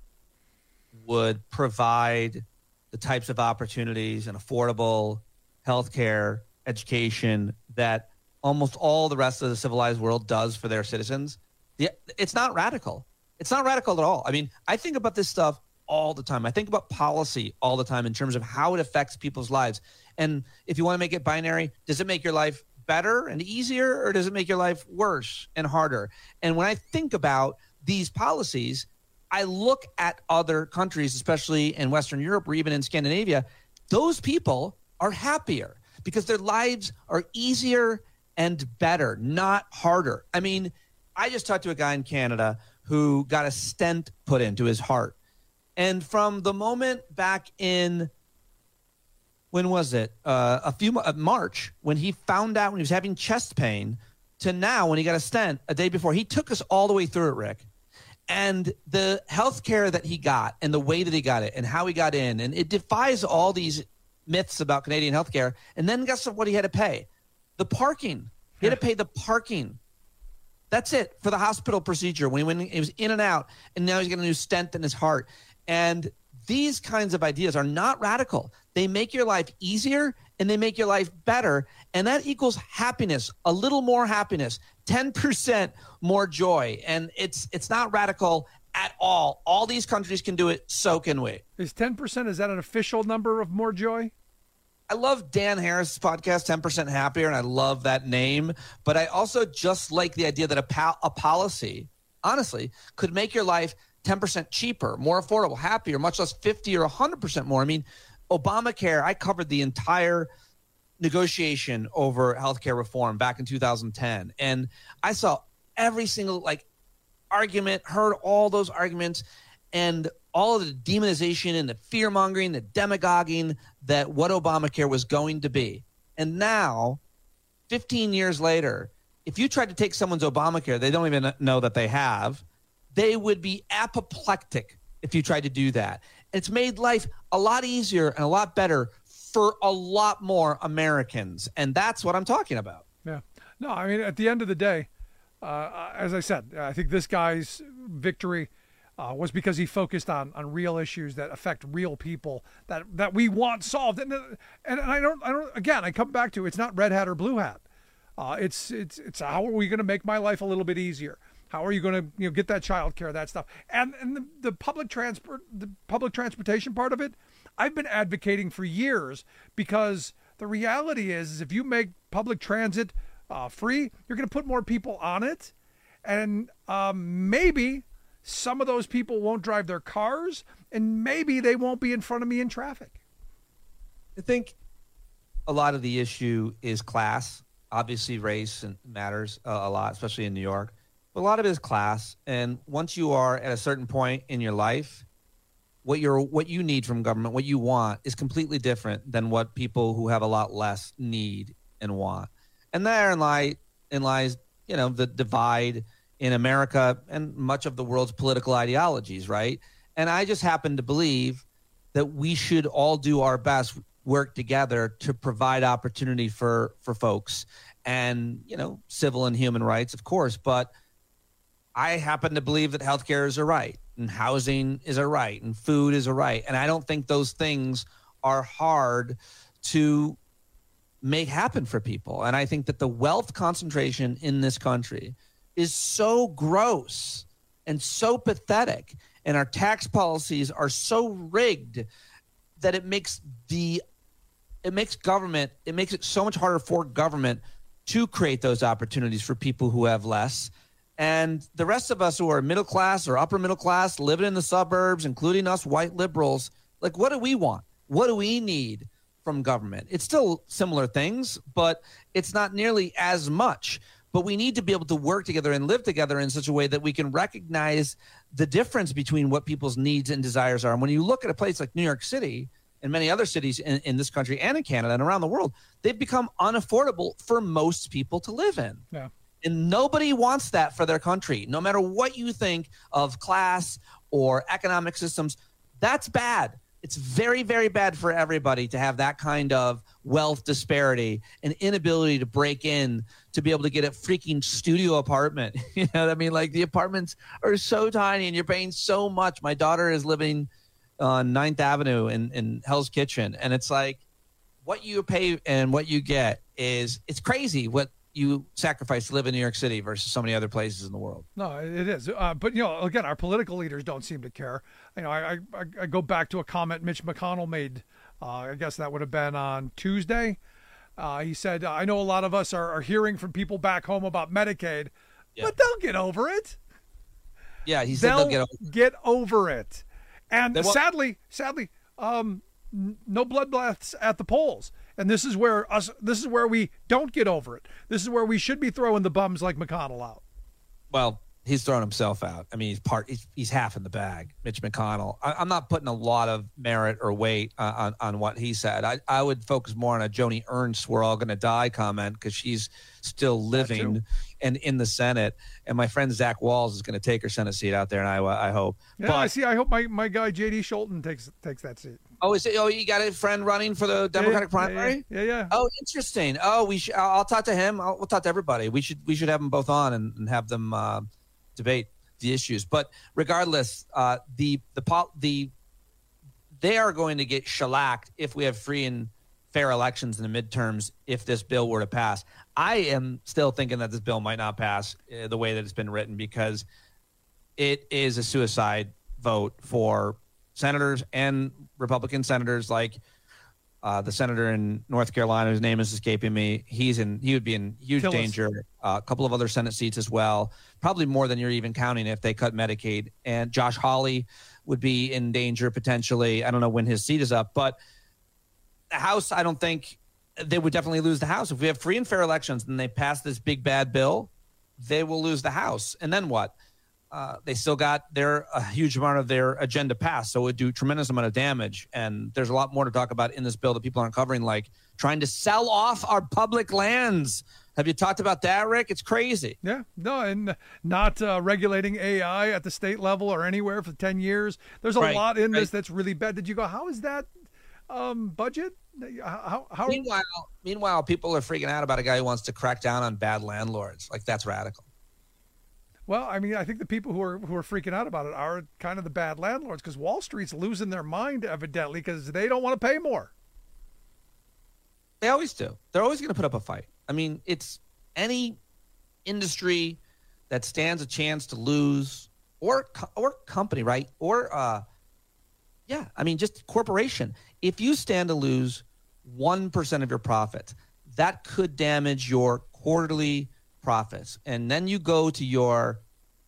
would provide the types of opportunities and affordable health care, education that almost all the rest of the civilized world does for their citizens, it's not radical. It's not radical at all. I mean, I think about this stuff all the time. I think about policy all the time in terms of how it affects people's lives. And if you want to make it binary, does it make your life better and easier, or does it make your life worse and harder? And when I think about these policies, I look at other countries, especially in Western Europe or even in Scandinavia. Those people are happier because their lives are easier and better, not harder. I mean, I just talked to a guy in Canada who got a stent put into his heart. And from the moment back in, when was it? Uh, a few, uh, March, when he found out when he was having chest pain, to now when he got a stent a day before, he took us all the way through it, Rick. And the health care that he got and the way that he got it and how he got in, and it defies all these myths about Canadian healthcare. And then guess what he had to pay? The parking. He had to pay the parking. That's it for the hospital procedure when he, when he was in and out, and now he's got a new stent in his heart. And these kinds of ideas are not radical. They make your life easier and they make your life better. And that equals happiness, a little more happiness, ten percent more joy. And it's it's not radical at all. All these countries can do it, so can we. Is ten percent, is that an official number of more joy? I love Dan Harris' podcast, ten percent Happier, and I love that name. But I also just like the idea that a, pal- a policy, honestly, could make your life ten percent cheaper, more affordable, happier, much less fifty or one hundred percent more. I mean, Obamacare, I covered the entire negotiation over healthcare reform back in two thousand ten. And I saw every single like argument, heard all those arguments, and all of the demonization and the fear-mongering, the demagoguing that what Obamacare was going to be. And now, fifteen years later, if you tried to take someone's Obamacare, they don't even know that they have, they would be apoplectic if you tried to do that. It's made life a lot easier and a lot better for a lot more Americans. And that's what I'm talking about. Yeah. No, I mean, at the end of the day, uh, as I said, I think this guy's victory uh, was because he focused on on real issues that affect real people that, that we want solved. And, and and I don't, I don't, again, I come back to, it's not red hat or blue hat. Uh, it's, it's, it's how are we going to make my life a little bit easier? How are you going to, you know, get that child care, that stuff? And and the, the public transport, the public transportation part of it, I've been advocating for years, because the reality is, is if you make public transit uh, free, you're going to put more people on it. And um, maybe some of those people won't drive their cars, and maybe they won't be in front of me in traffic. I think a lot of the issue is class. Obviously, race matters a lot, especially in New York. But a lot of it is class. And once you are at a certain point in your life, what you're what you need from government, what you want, is completely different than what people who have a lot less need and want. And therein lie in lies, you know, the divide in America and much of the world's political ideologies, right? And I just happen to believe that we should all do our best, work together to provide opportunity for for folks, and, you know, civil and human rights, of course. But I happen to believe that healthcare is a right, and housing is a right, and food is a right. And I don't think those things are hard to make happen for people. And I think that the wealth concentration in this country is so gross and so pathetic. and our tax policies are so rigged that it makes the it makes government it makes it so much harder for government to create those opportunities for people who have less. And the rest of us who are middle class or upper middle class, living in the suburbs, including us white liberals, like, what do we want? What do we need from government? It's still similar things, but it's not nearly as much. But we need to be able to work together and live together in such a way that we can recognize the difference between what people's needs and desires are. And when you look at a place like New York City and many other cities in, in this country and in Canada and around the world, they've become unaffordable for most people to live in. Yeah. And nobody wants that for their country. No matter what you think of class or economic systems, that's bad. It's very, very bad for everybody to have that kind of wealth disparity and inability to break in to be able to get a freaking studio apartment. You know what I mean? Like, the apartments are so tiny and you're paying so much. My daughter is living on Ninth Avenue in, in Hell's Kitchen. And it's like, what you pay and what you get is, it's crazy what you sacrifice to live in New York City versus so many other places in the world. No, it is. Uh, but, you know, again, our political leaders don't seem to care. You know, I, I, I go back to a comment Mitch McConnell made. Uh, I guess that would have been on Tuesday. Uh, he said, I know a lot of us are, are hearing from people back home about Medicaid, yeah. but they'll get over it. Yeah, he said they'll, they'll get over it. get over it. And They won't- sadly, sadly, um, n- no bloodbaths at the polls. And this is where us. This is where we don't get over it. This is where we should be throwing the bums like McConnell out. Well, he's thrown himself out. I mean, he's part. He's, he's half in the bag, Mitch McConnell. I, I'm not putting a lot of merit or weight uh, on on what he said. I, I would focus more on a Joni Ernst "We're all going to die" comment, because she's still living and in the Senate. And my friend Zach Walz is going to take her Senate seat out there in Iowa, I hope. Yeah, but, I see. I hope my, my guy J D Scholten takes takes that seat. Oh, is it? Oh, you got a friend running for the Democratic yeah, primary? Yeah, yeah, yeah. Oh, interesting. Oh, we should. I'll talk to him. I'll, we'll talk to everybody. We should. We should have them both on and, and have them uh, debate the issues. But regardless, uh, the the pol- the they are going to get shellacked if we have free and fair elections in the midterms. If this bill were to pass, I am still thinking that this bill might not pass uh, the way that it's been written, because it is a suicide vote for senators and Republican senators, like uh, the senator in North Carolina, whose name is escaping me. He's in. He would be in huge Tillis. danger. Uh, a couple of other Senate seats as well, probably more than you're even counting if they cut Medicaid. And Josh Hawley would be in danger potentially. I don't know when his seat is up, but the House, I don't think they would definitely lose the House. If we have free and fair elections and they pass this big bad bill, they will lose the House. And then what? Uh, they still got their a huge amount of their agenda passed, so it would do tremendous amount of damage. And there's a lot more to talk about in this bill that people aren't covering, like trying to sell off our public lands. Have you talked about that, Rick? It's crazy. Yeah, no, and not uh, regulating A I at the state level or anywhere for ten years. There's a Right, lot in right. this that's really bad. Did you go, how is that um, budget? How, how? Meanwhile, meanwhile, people are freaking out about a guy who wants to crack down on bad landlords. Like, that's radical. Well, I mean, I think the people who are who are freaking out about it are kind of the bad landlords, because Wall Street's losing their mind, evidently, because they don't want to pay more. They always do. They're always going to put up a fight. I mean, it's any industry that stands a chance to lose, or or company, right? Or uh, yeah, I mean, just corporation. If you stand to lose one percent of your profit, that could damage your quarterly profits. And then you go to your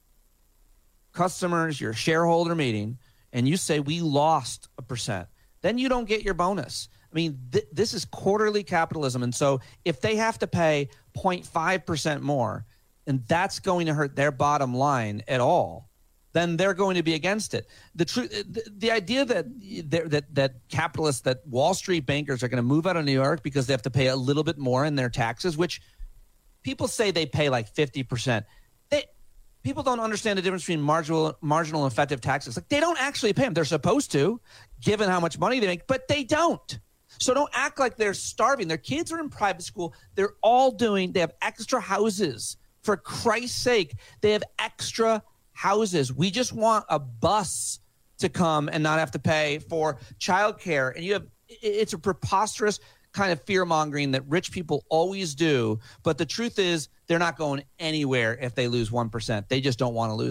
customers, your shareholder meeting, and you say, we lost a percent. Then you don't get your bonus. I mean, th- this is quarterly capitalism. And so if they have to pay zero point five percent more, and that's going to hurt their bottom line at all, then they're going to be against it. The truth, the, the idea that, that that capitalists, that Wall Street bankers are going to move out of New York because they have to pay a little bit more in their taxes, which people say they pay like fifty percent. They people don't understand the difference between marginal marginal and effective taxes. Like, they don't actually pay them. They're supposed to, given how much money they make, but they don't. So don't act like they're starving. Their kids are in private school. They're all doing, they have extra houses. For Christ's sake, they have extra houses. We just want a bus to come and not have to pay for childcare. And you have, it's a preposterous kind of fear-mongering that rich people always do. But the truth is, they're not going anywhere if they lose one percent. They just don't want to lose it.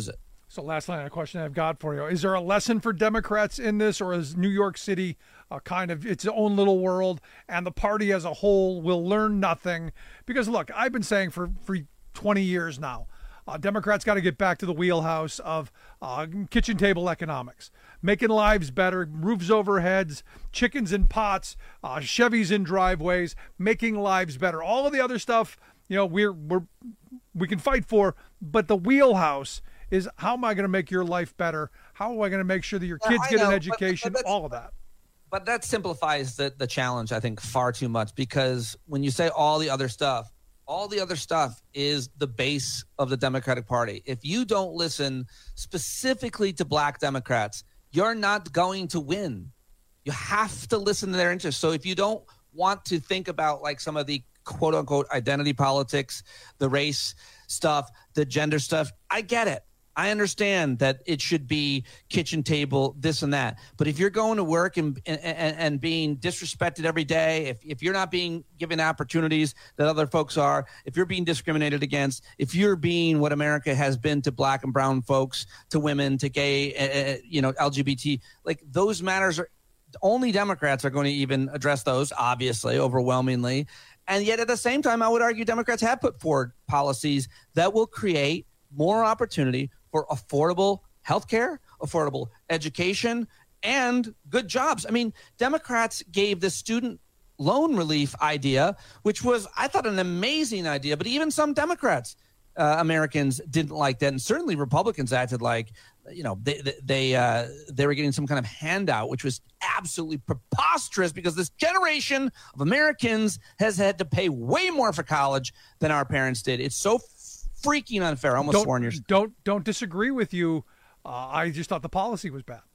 So last line of question I've got for you. Is there a lesson for Democrats in this, or is New York City uh, kind of its own little world and the party as a whole will learn nothing? Because, look, I've been saying for, for twenty years now, uh, Democrats got to get back to the wheelhouse of uh, kitchen table economics, making lives better, roofs over heads, chickens in pots, uh, Chevys in driveways, making lives better. All of the other stuff, you know, we're, we're, we can fight for, but the wheelhouse is how am I going to make your life better? How am I going to make sure that your kids yeah, get know, an education? But, but all of that. But that simplifies the, the challenge, I think, far too much, because when you say all the other stuff, all the other stuff is the base of the Democratic Party. If you don't listen specifically to black Democrats, you're not going to win. You have to listen to their interests. So if you don't want to think about like some of the quote unquote identity politics, the race stuff, the gender stuff, I get it. I understand that it should be kitchen table, this and that. But if you're going to work and and, and being disrespected every day, if, if you're not being given opportunities that other folks are, if you're being discriminated against, if you're being what America has been to black and brown folks, to women, to gay, uh, you know, L G B T, like those matters are only Democrats are going to even address those, obviously, overwhelmingly. And yet at the same time, I would argue Democrats have put forward policies that will create more opportunity for affordable health care, affordable education, and good jobs. I mean, Democrats gave the student loan relief idea, which was, I thought, an amazing idea, but even some Democrats, uh, Americans didn't like that. And certainly Republicans acted like, you know, they they they, uh, they were getting some kind of handout, which was absolutely preposterous because this generation of Americans has had to pay way more for college than our parents did. It's so freaking unfair. I almost don't, sworn you're... Don't, don't disagree with you. Uh, I just thought the policy was bad.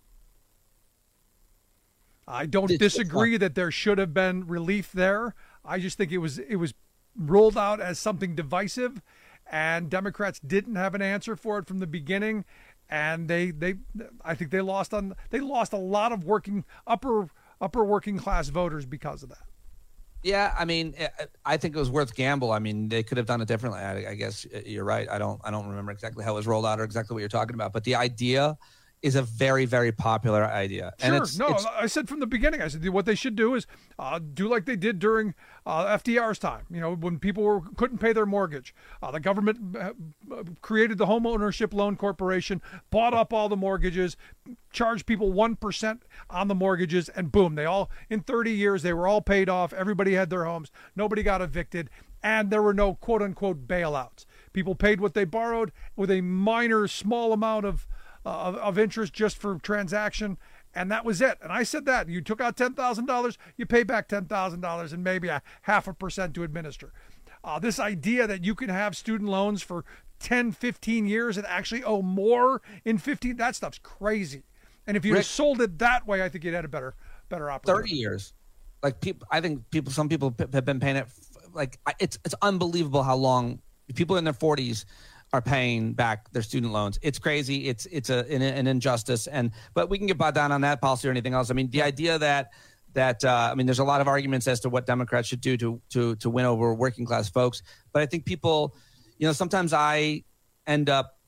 I don't it's disagree that there should have been relief there. I just think it was it was rolled out as something divisive, and Democrats didn't have an answer for it from the beginning. And they, they, I think they lost on. They lost a lot of working upper upper working class voters because of that. Yeah, I mean, I think it was worth gamble. I mean, they could have done it differently. I, I guess you're right. I don't, I don't remember exactly how it was rolled out or exactly what you're talking about. But the idea is a very, very popular idea. Sure. And it's, no, it's, I said from the beginning, I said what they should do is uh, do like they did during uh, F D R's time. You know, when people were, couldn't pay their mortgage, uh, the government uh, created the Home Ownership Loan Corporation, bought up all the mortgages, charged people one percent on the mortgages, and boom, they all, in thirty years, they were all paid off. Everybody had their homes. Nobody got evicted. And there were no quote unquote bailouts. People paid what they borrowed with a minor, small amount of Of, of interest just for transaction, and that was it. And I said that. You took out ten thousand dollars, you pay back ten thousand dollars and maybe a half a percent to administer. Uh, this idea that you can have student loans for ten, fifteen years and actually owe more in fifteen, that stuff's crazy. And if you had sold it that way, I think you'd had a better better opportunity. thirty years. Like people, I think people, some people have been paying it. Like it's it's unbelievable how long people in their forties are paying back their student loans. It's crazy. It's it's a an, an injustice. And but we can get bogged down on that policy or anything else. I mean, the idea that that uh, I mean, there's a lot of arguments as to what Democrats should do to to to win over working class folks. But I think people, you know, sometimes I end up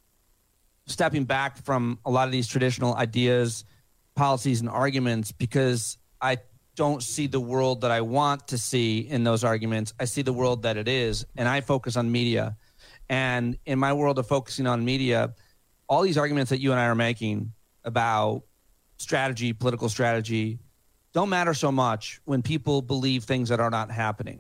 stepping back from a lot of these traditional ideas, policies, and arguments because I don't see the world that I want to see in those arguments. I see the world that it is, and I focus on media. And in my world of focusing on media, all these arguments that you and I are making about strategy, political strategy, don't matter so much when people believe things that are not happening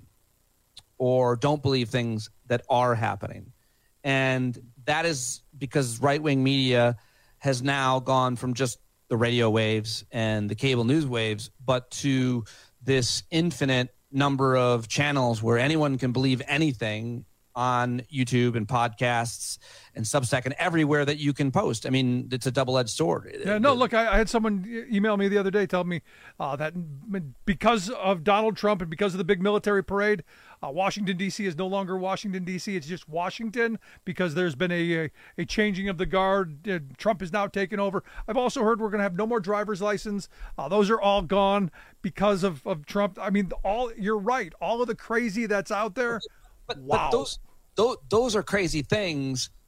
or don't believe things that are happening. And that is because right-wing media has now gone from just the radio waves and the cable news waves, but to this infinite number of channels where anyone can believe anything on YouTube and podcasts and Substack and everywhere that you can post. I mean, it's a double-edged sword. Yeah, no, look, I, I had someone email me the other day telling me uh, that because of Donald Trump and because of the big military parade, uh, Washington, D C is no longer Washington, D C. It's just Washington because there's been a, a, a changing of the guard. Uh, Trump is now taking over. I've also heard we're going to have no more driver's license. Uh, those are all gone because of, of Trump. I mean, all you're right. All of the crazy that's out there. But, wow. but those, those those are crazy things,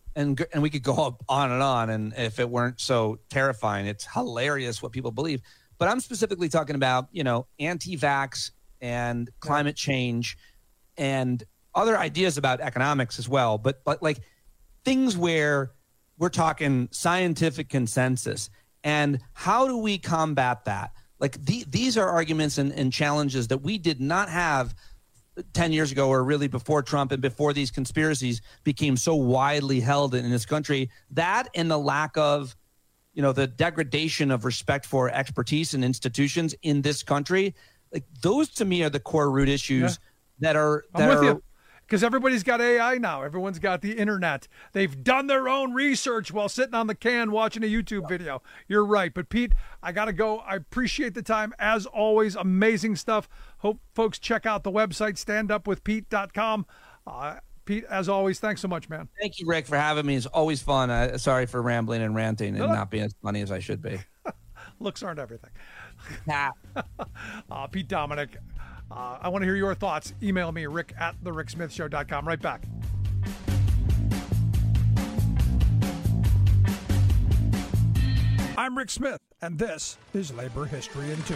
and and we could go up on and on. And if it weren't so terrifying, it's hilarious what people believe. But I'm specifically talking about, you know, anti-vax and climate change and other ideas about economics as well. But, but like things where we're talking scientific consensus. And how do we combat that? Like the, these are arguments and, and challenges that we did not have ten years ago, or really before Trump and before these conspiracies became so widely held in this country. That and the lack of, you know, the degradation of respect for expertise and institutions in this country. Like those to me are the core root issues yeah. that are that I'm with are you. Because everybody's got A I now. Everyone's got the internet. They've done their own research while sitting on the can watching a YouTube video. You're right. But, Pete, I got to go. I appreciate the time. As always, amazing stuff. Hope folks check out the website, stand up with pete dot com. Uh, Pete, as always, thanks so much, man. Thank you, Rick, for having me. It's always fun. Uh, sorry for rambling and ranting and not being as funny as I should be. Looks aren't everything. Nah. uh, Pete Dominick. Uh, I want to hear your thoughts. Email me, rick at the rick smith show dot com. Right back. I'm Rick Smith, and this is Labor History in Two.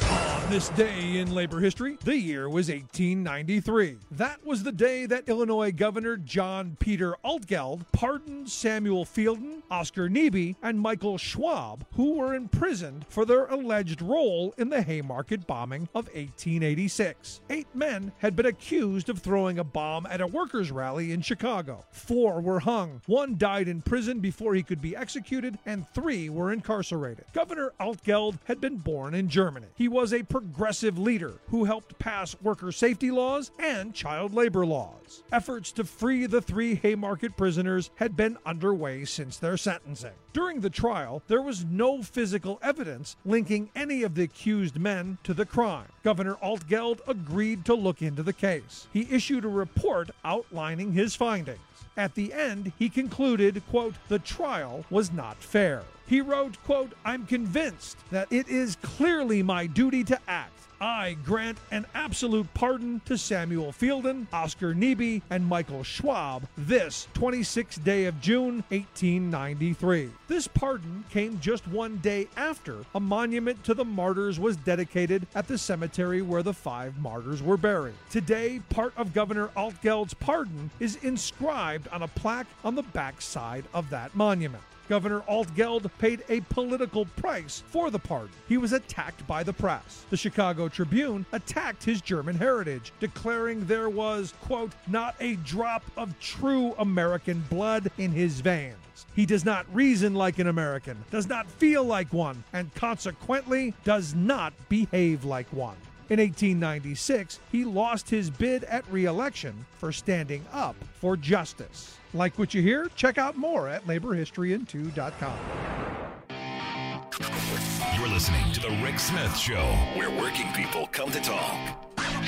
On this day in labor history, the year was eighteen ninety-three. That was the day that Illinois Governor John Peter Altgeld pardoned Samuel Fielden, Oscar Neebe, and Michael Schwab, who were imprisoned for their alleged role in the Haymarket bombing of eighteen eighty-six. Eight men had been accused of throwing a bomb at a workers' rally in Chicago. Four were hung, one died in prison before he could be executed, and three were incarcerated. Governor Altgeld had been born in Germany. He was a progressive leader who helped pass worker safety laws and child labor laws. Efforts to free the three Haymarket prisoners had been underway since their sentencing. During the trial, there was no physical evidence linking any of the accused men to the crime. Governor Altgeld agreed to look into the case. He issued a report outlining his findings. At the end, he concluded, quote, the trial was not fair. He wrote, quote, I'm convinced that it is clearly my duty to act. I grant an absolute pardon to Samuel Fielden, Oscar Neebe, and Michael Schwab this twenty-sixth day of June, eighteen ninety-three. This pardon came just one day after a monument to the martyrs was dedicated at the cemetery where the five martyrs were buried. Today, part of Governor Altgeld's pardon is inscribed on a plaque on the backside of that monument. Governor Altgeld paid a political price for the pardon. He was attacked by the press. The Chicago Tribune attacked his German heritage, declaring there was, quote, not a drop of true American blood in his veins. He does not reason like an American, does not feel like one, and consequently does not behave like one. In eighteen ninety-six, he lost his bid at re-election for standing up for justice. Like what you hear? Check out more at labor history in two dot com. You're listening to The Rick Smith Show, where working people come to talk.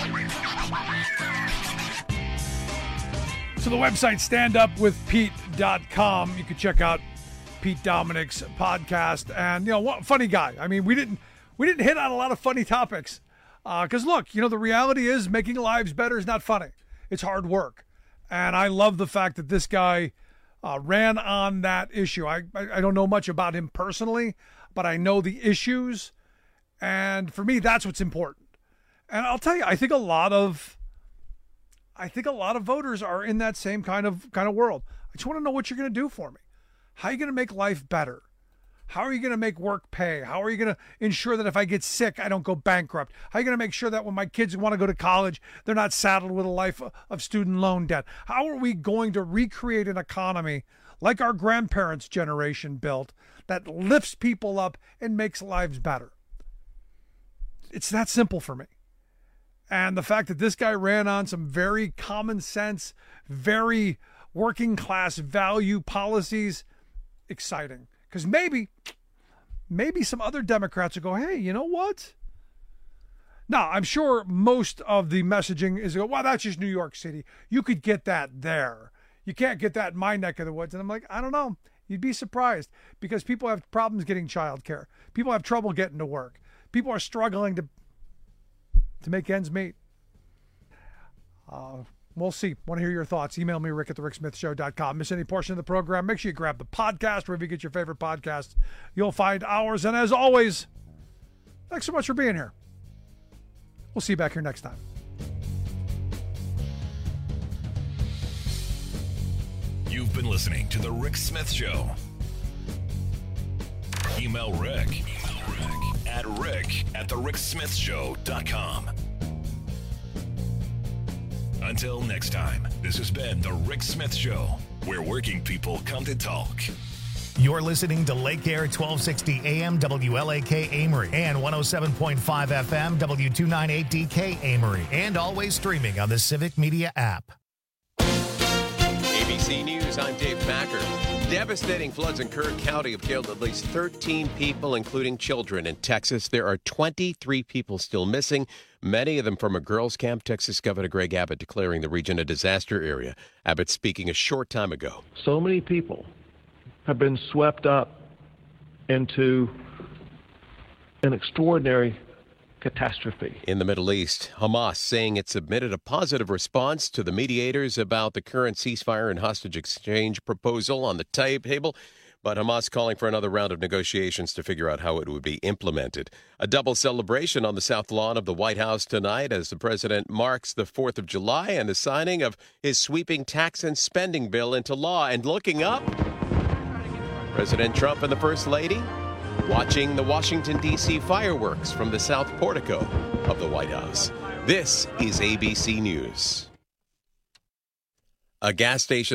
So the website stand up with pete dot com. You can check out Pete Dominick's podcast. And, you know, what funny guy. I mean, we didn't we didn't hit on a lot of funny topics. Because, uh, look, you know, the reality is making lives better is not funny. It's hard work. And I love the fact that this guy uh, ran on that issue. I, I I don't know much about him personally, but I know the issues. And for me, that's what's important. And I'll tell you, I think a lot of I think a lot of voters are in that same kind of kind of world. I just want to know what you're going to do for me. How are you going to make life better? How are you going to make work pay? How are you going to ensure that if I get sick, I don't go bankrupt? How are you going to make sure that when my kids want to go to college, they're not saddled with a life of student loan debt? How are we going to recreate an economy like our grandparents' generation built that lifts people up and makes lives better? It's that simple for me. And the fact that this guy ran on some very common sense, very working class value policies, exciting. Because maybe, maybe some other Democrats will go, hey, you know what? Now, I'm sure most of the messaging is, well, that's just New York City. You could get that there. You can't get that in my neck of the woods. And I'm like, I don't know. You'd be surprised because people have problems getting childcare. People have trouble getting to work. People are struggling to to make ends meet. Uh, We'll see. Want to hear your thoughts? Email me, rick at the rick smith show dot com. Miss any portion of the program, make sure you grab the podcast wherever you get your favorite podcast. You'll find ours. And as always, thanks so much for being here. We'll see you back here next time. You've been listening to The Rick Smith Show. Email Rick, Email Rick at rick at the rick smith show dot com. Until next time, this has been The Rick Smith Show, where working people come to talk. You're listening to Lake Air twelve sixty A M W L A K Amory and one oh seven point five F M W two ninety-eight D K Amory, and always streaming on the Civic Media app. A B C News, I'm Dave Packer. Devastating floods in Kern County have killed at least thirteen people, including children. In Texas, there are twenty-three people still missing, many of them from a girls' camp. Texas Governor Greg Abbott declaring the region a disaster area. Abbott speaking a short time ago. So many people have been swept up into an extraordinary catastrophe. In the Middle East, Hamas saying it submitted a positive response to the mediators about the current ceasefire and hostage exchange proposal on the table, but Hamas calling for another round of negotiations to figure out how it would be implemented. A double celebration on the South Lawn of the White House tonight as the president marks the fourth of July and the signing of his sweeping tax and spending bill into law. And looking up, President Trump and the First Lady watching the Washington, D C fireworks from the south portico of the White House. This is A B C News. A gas station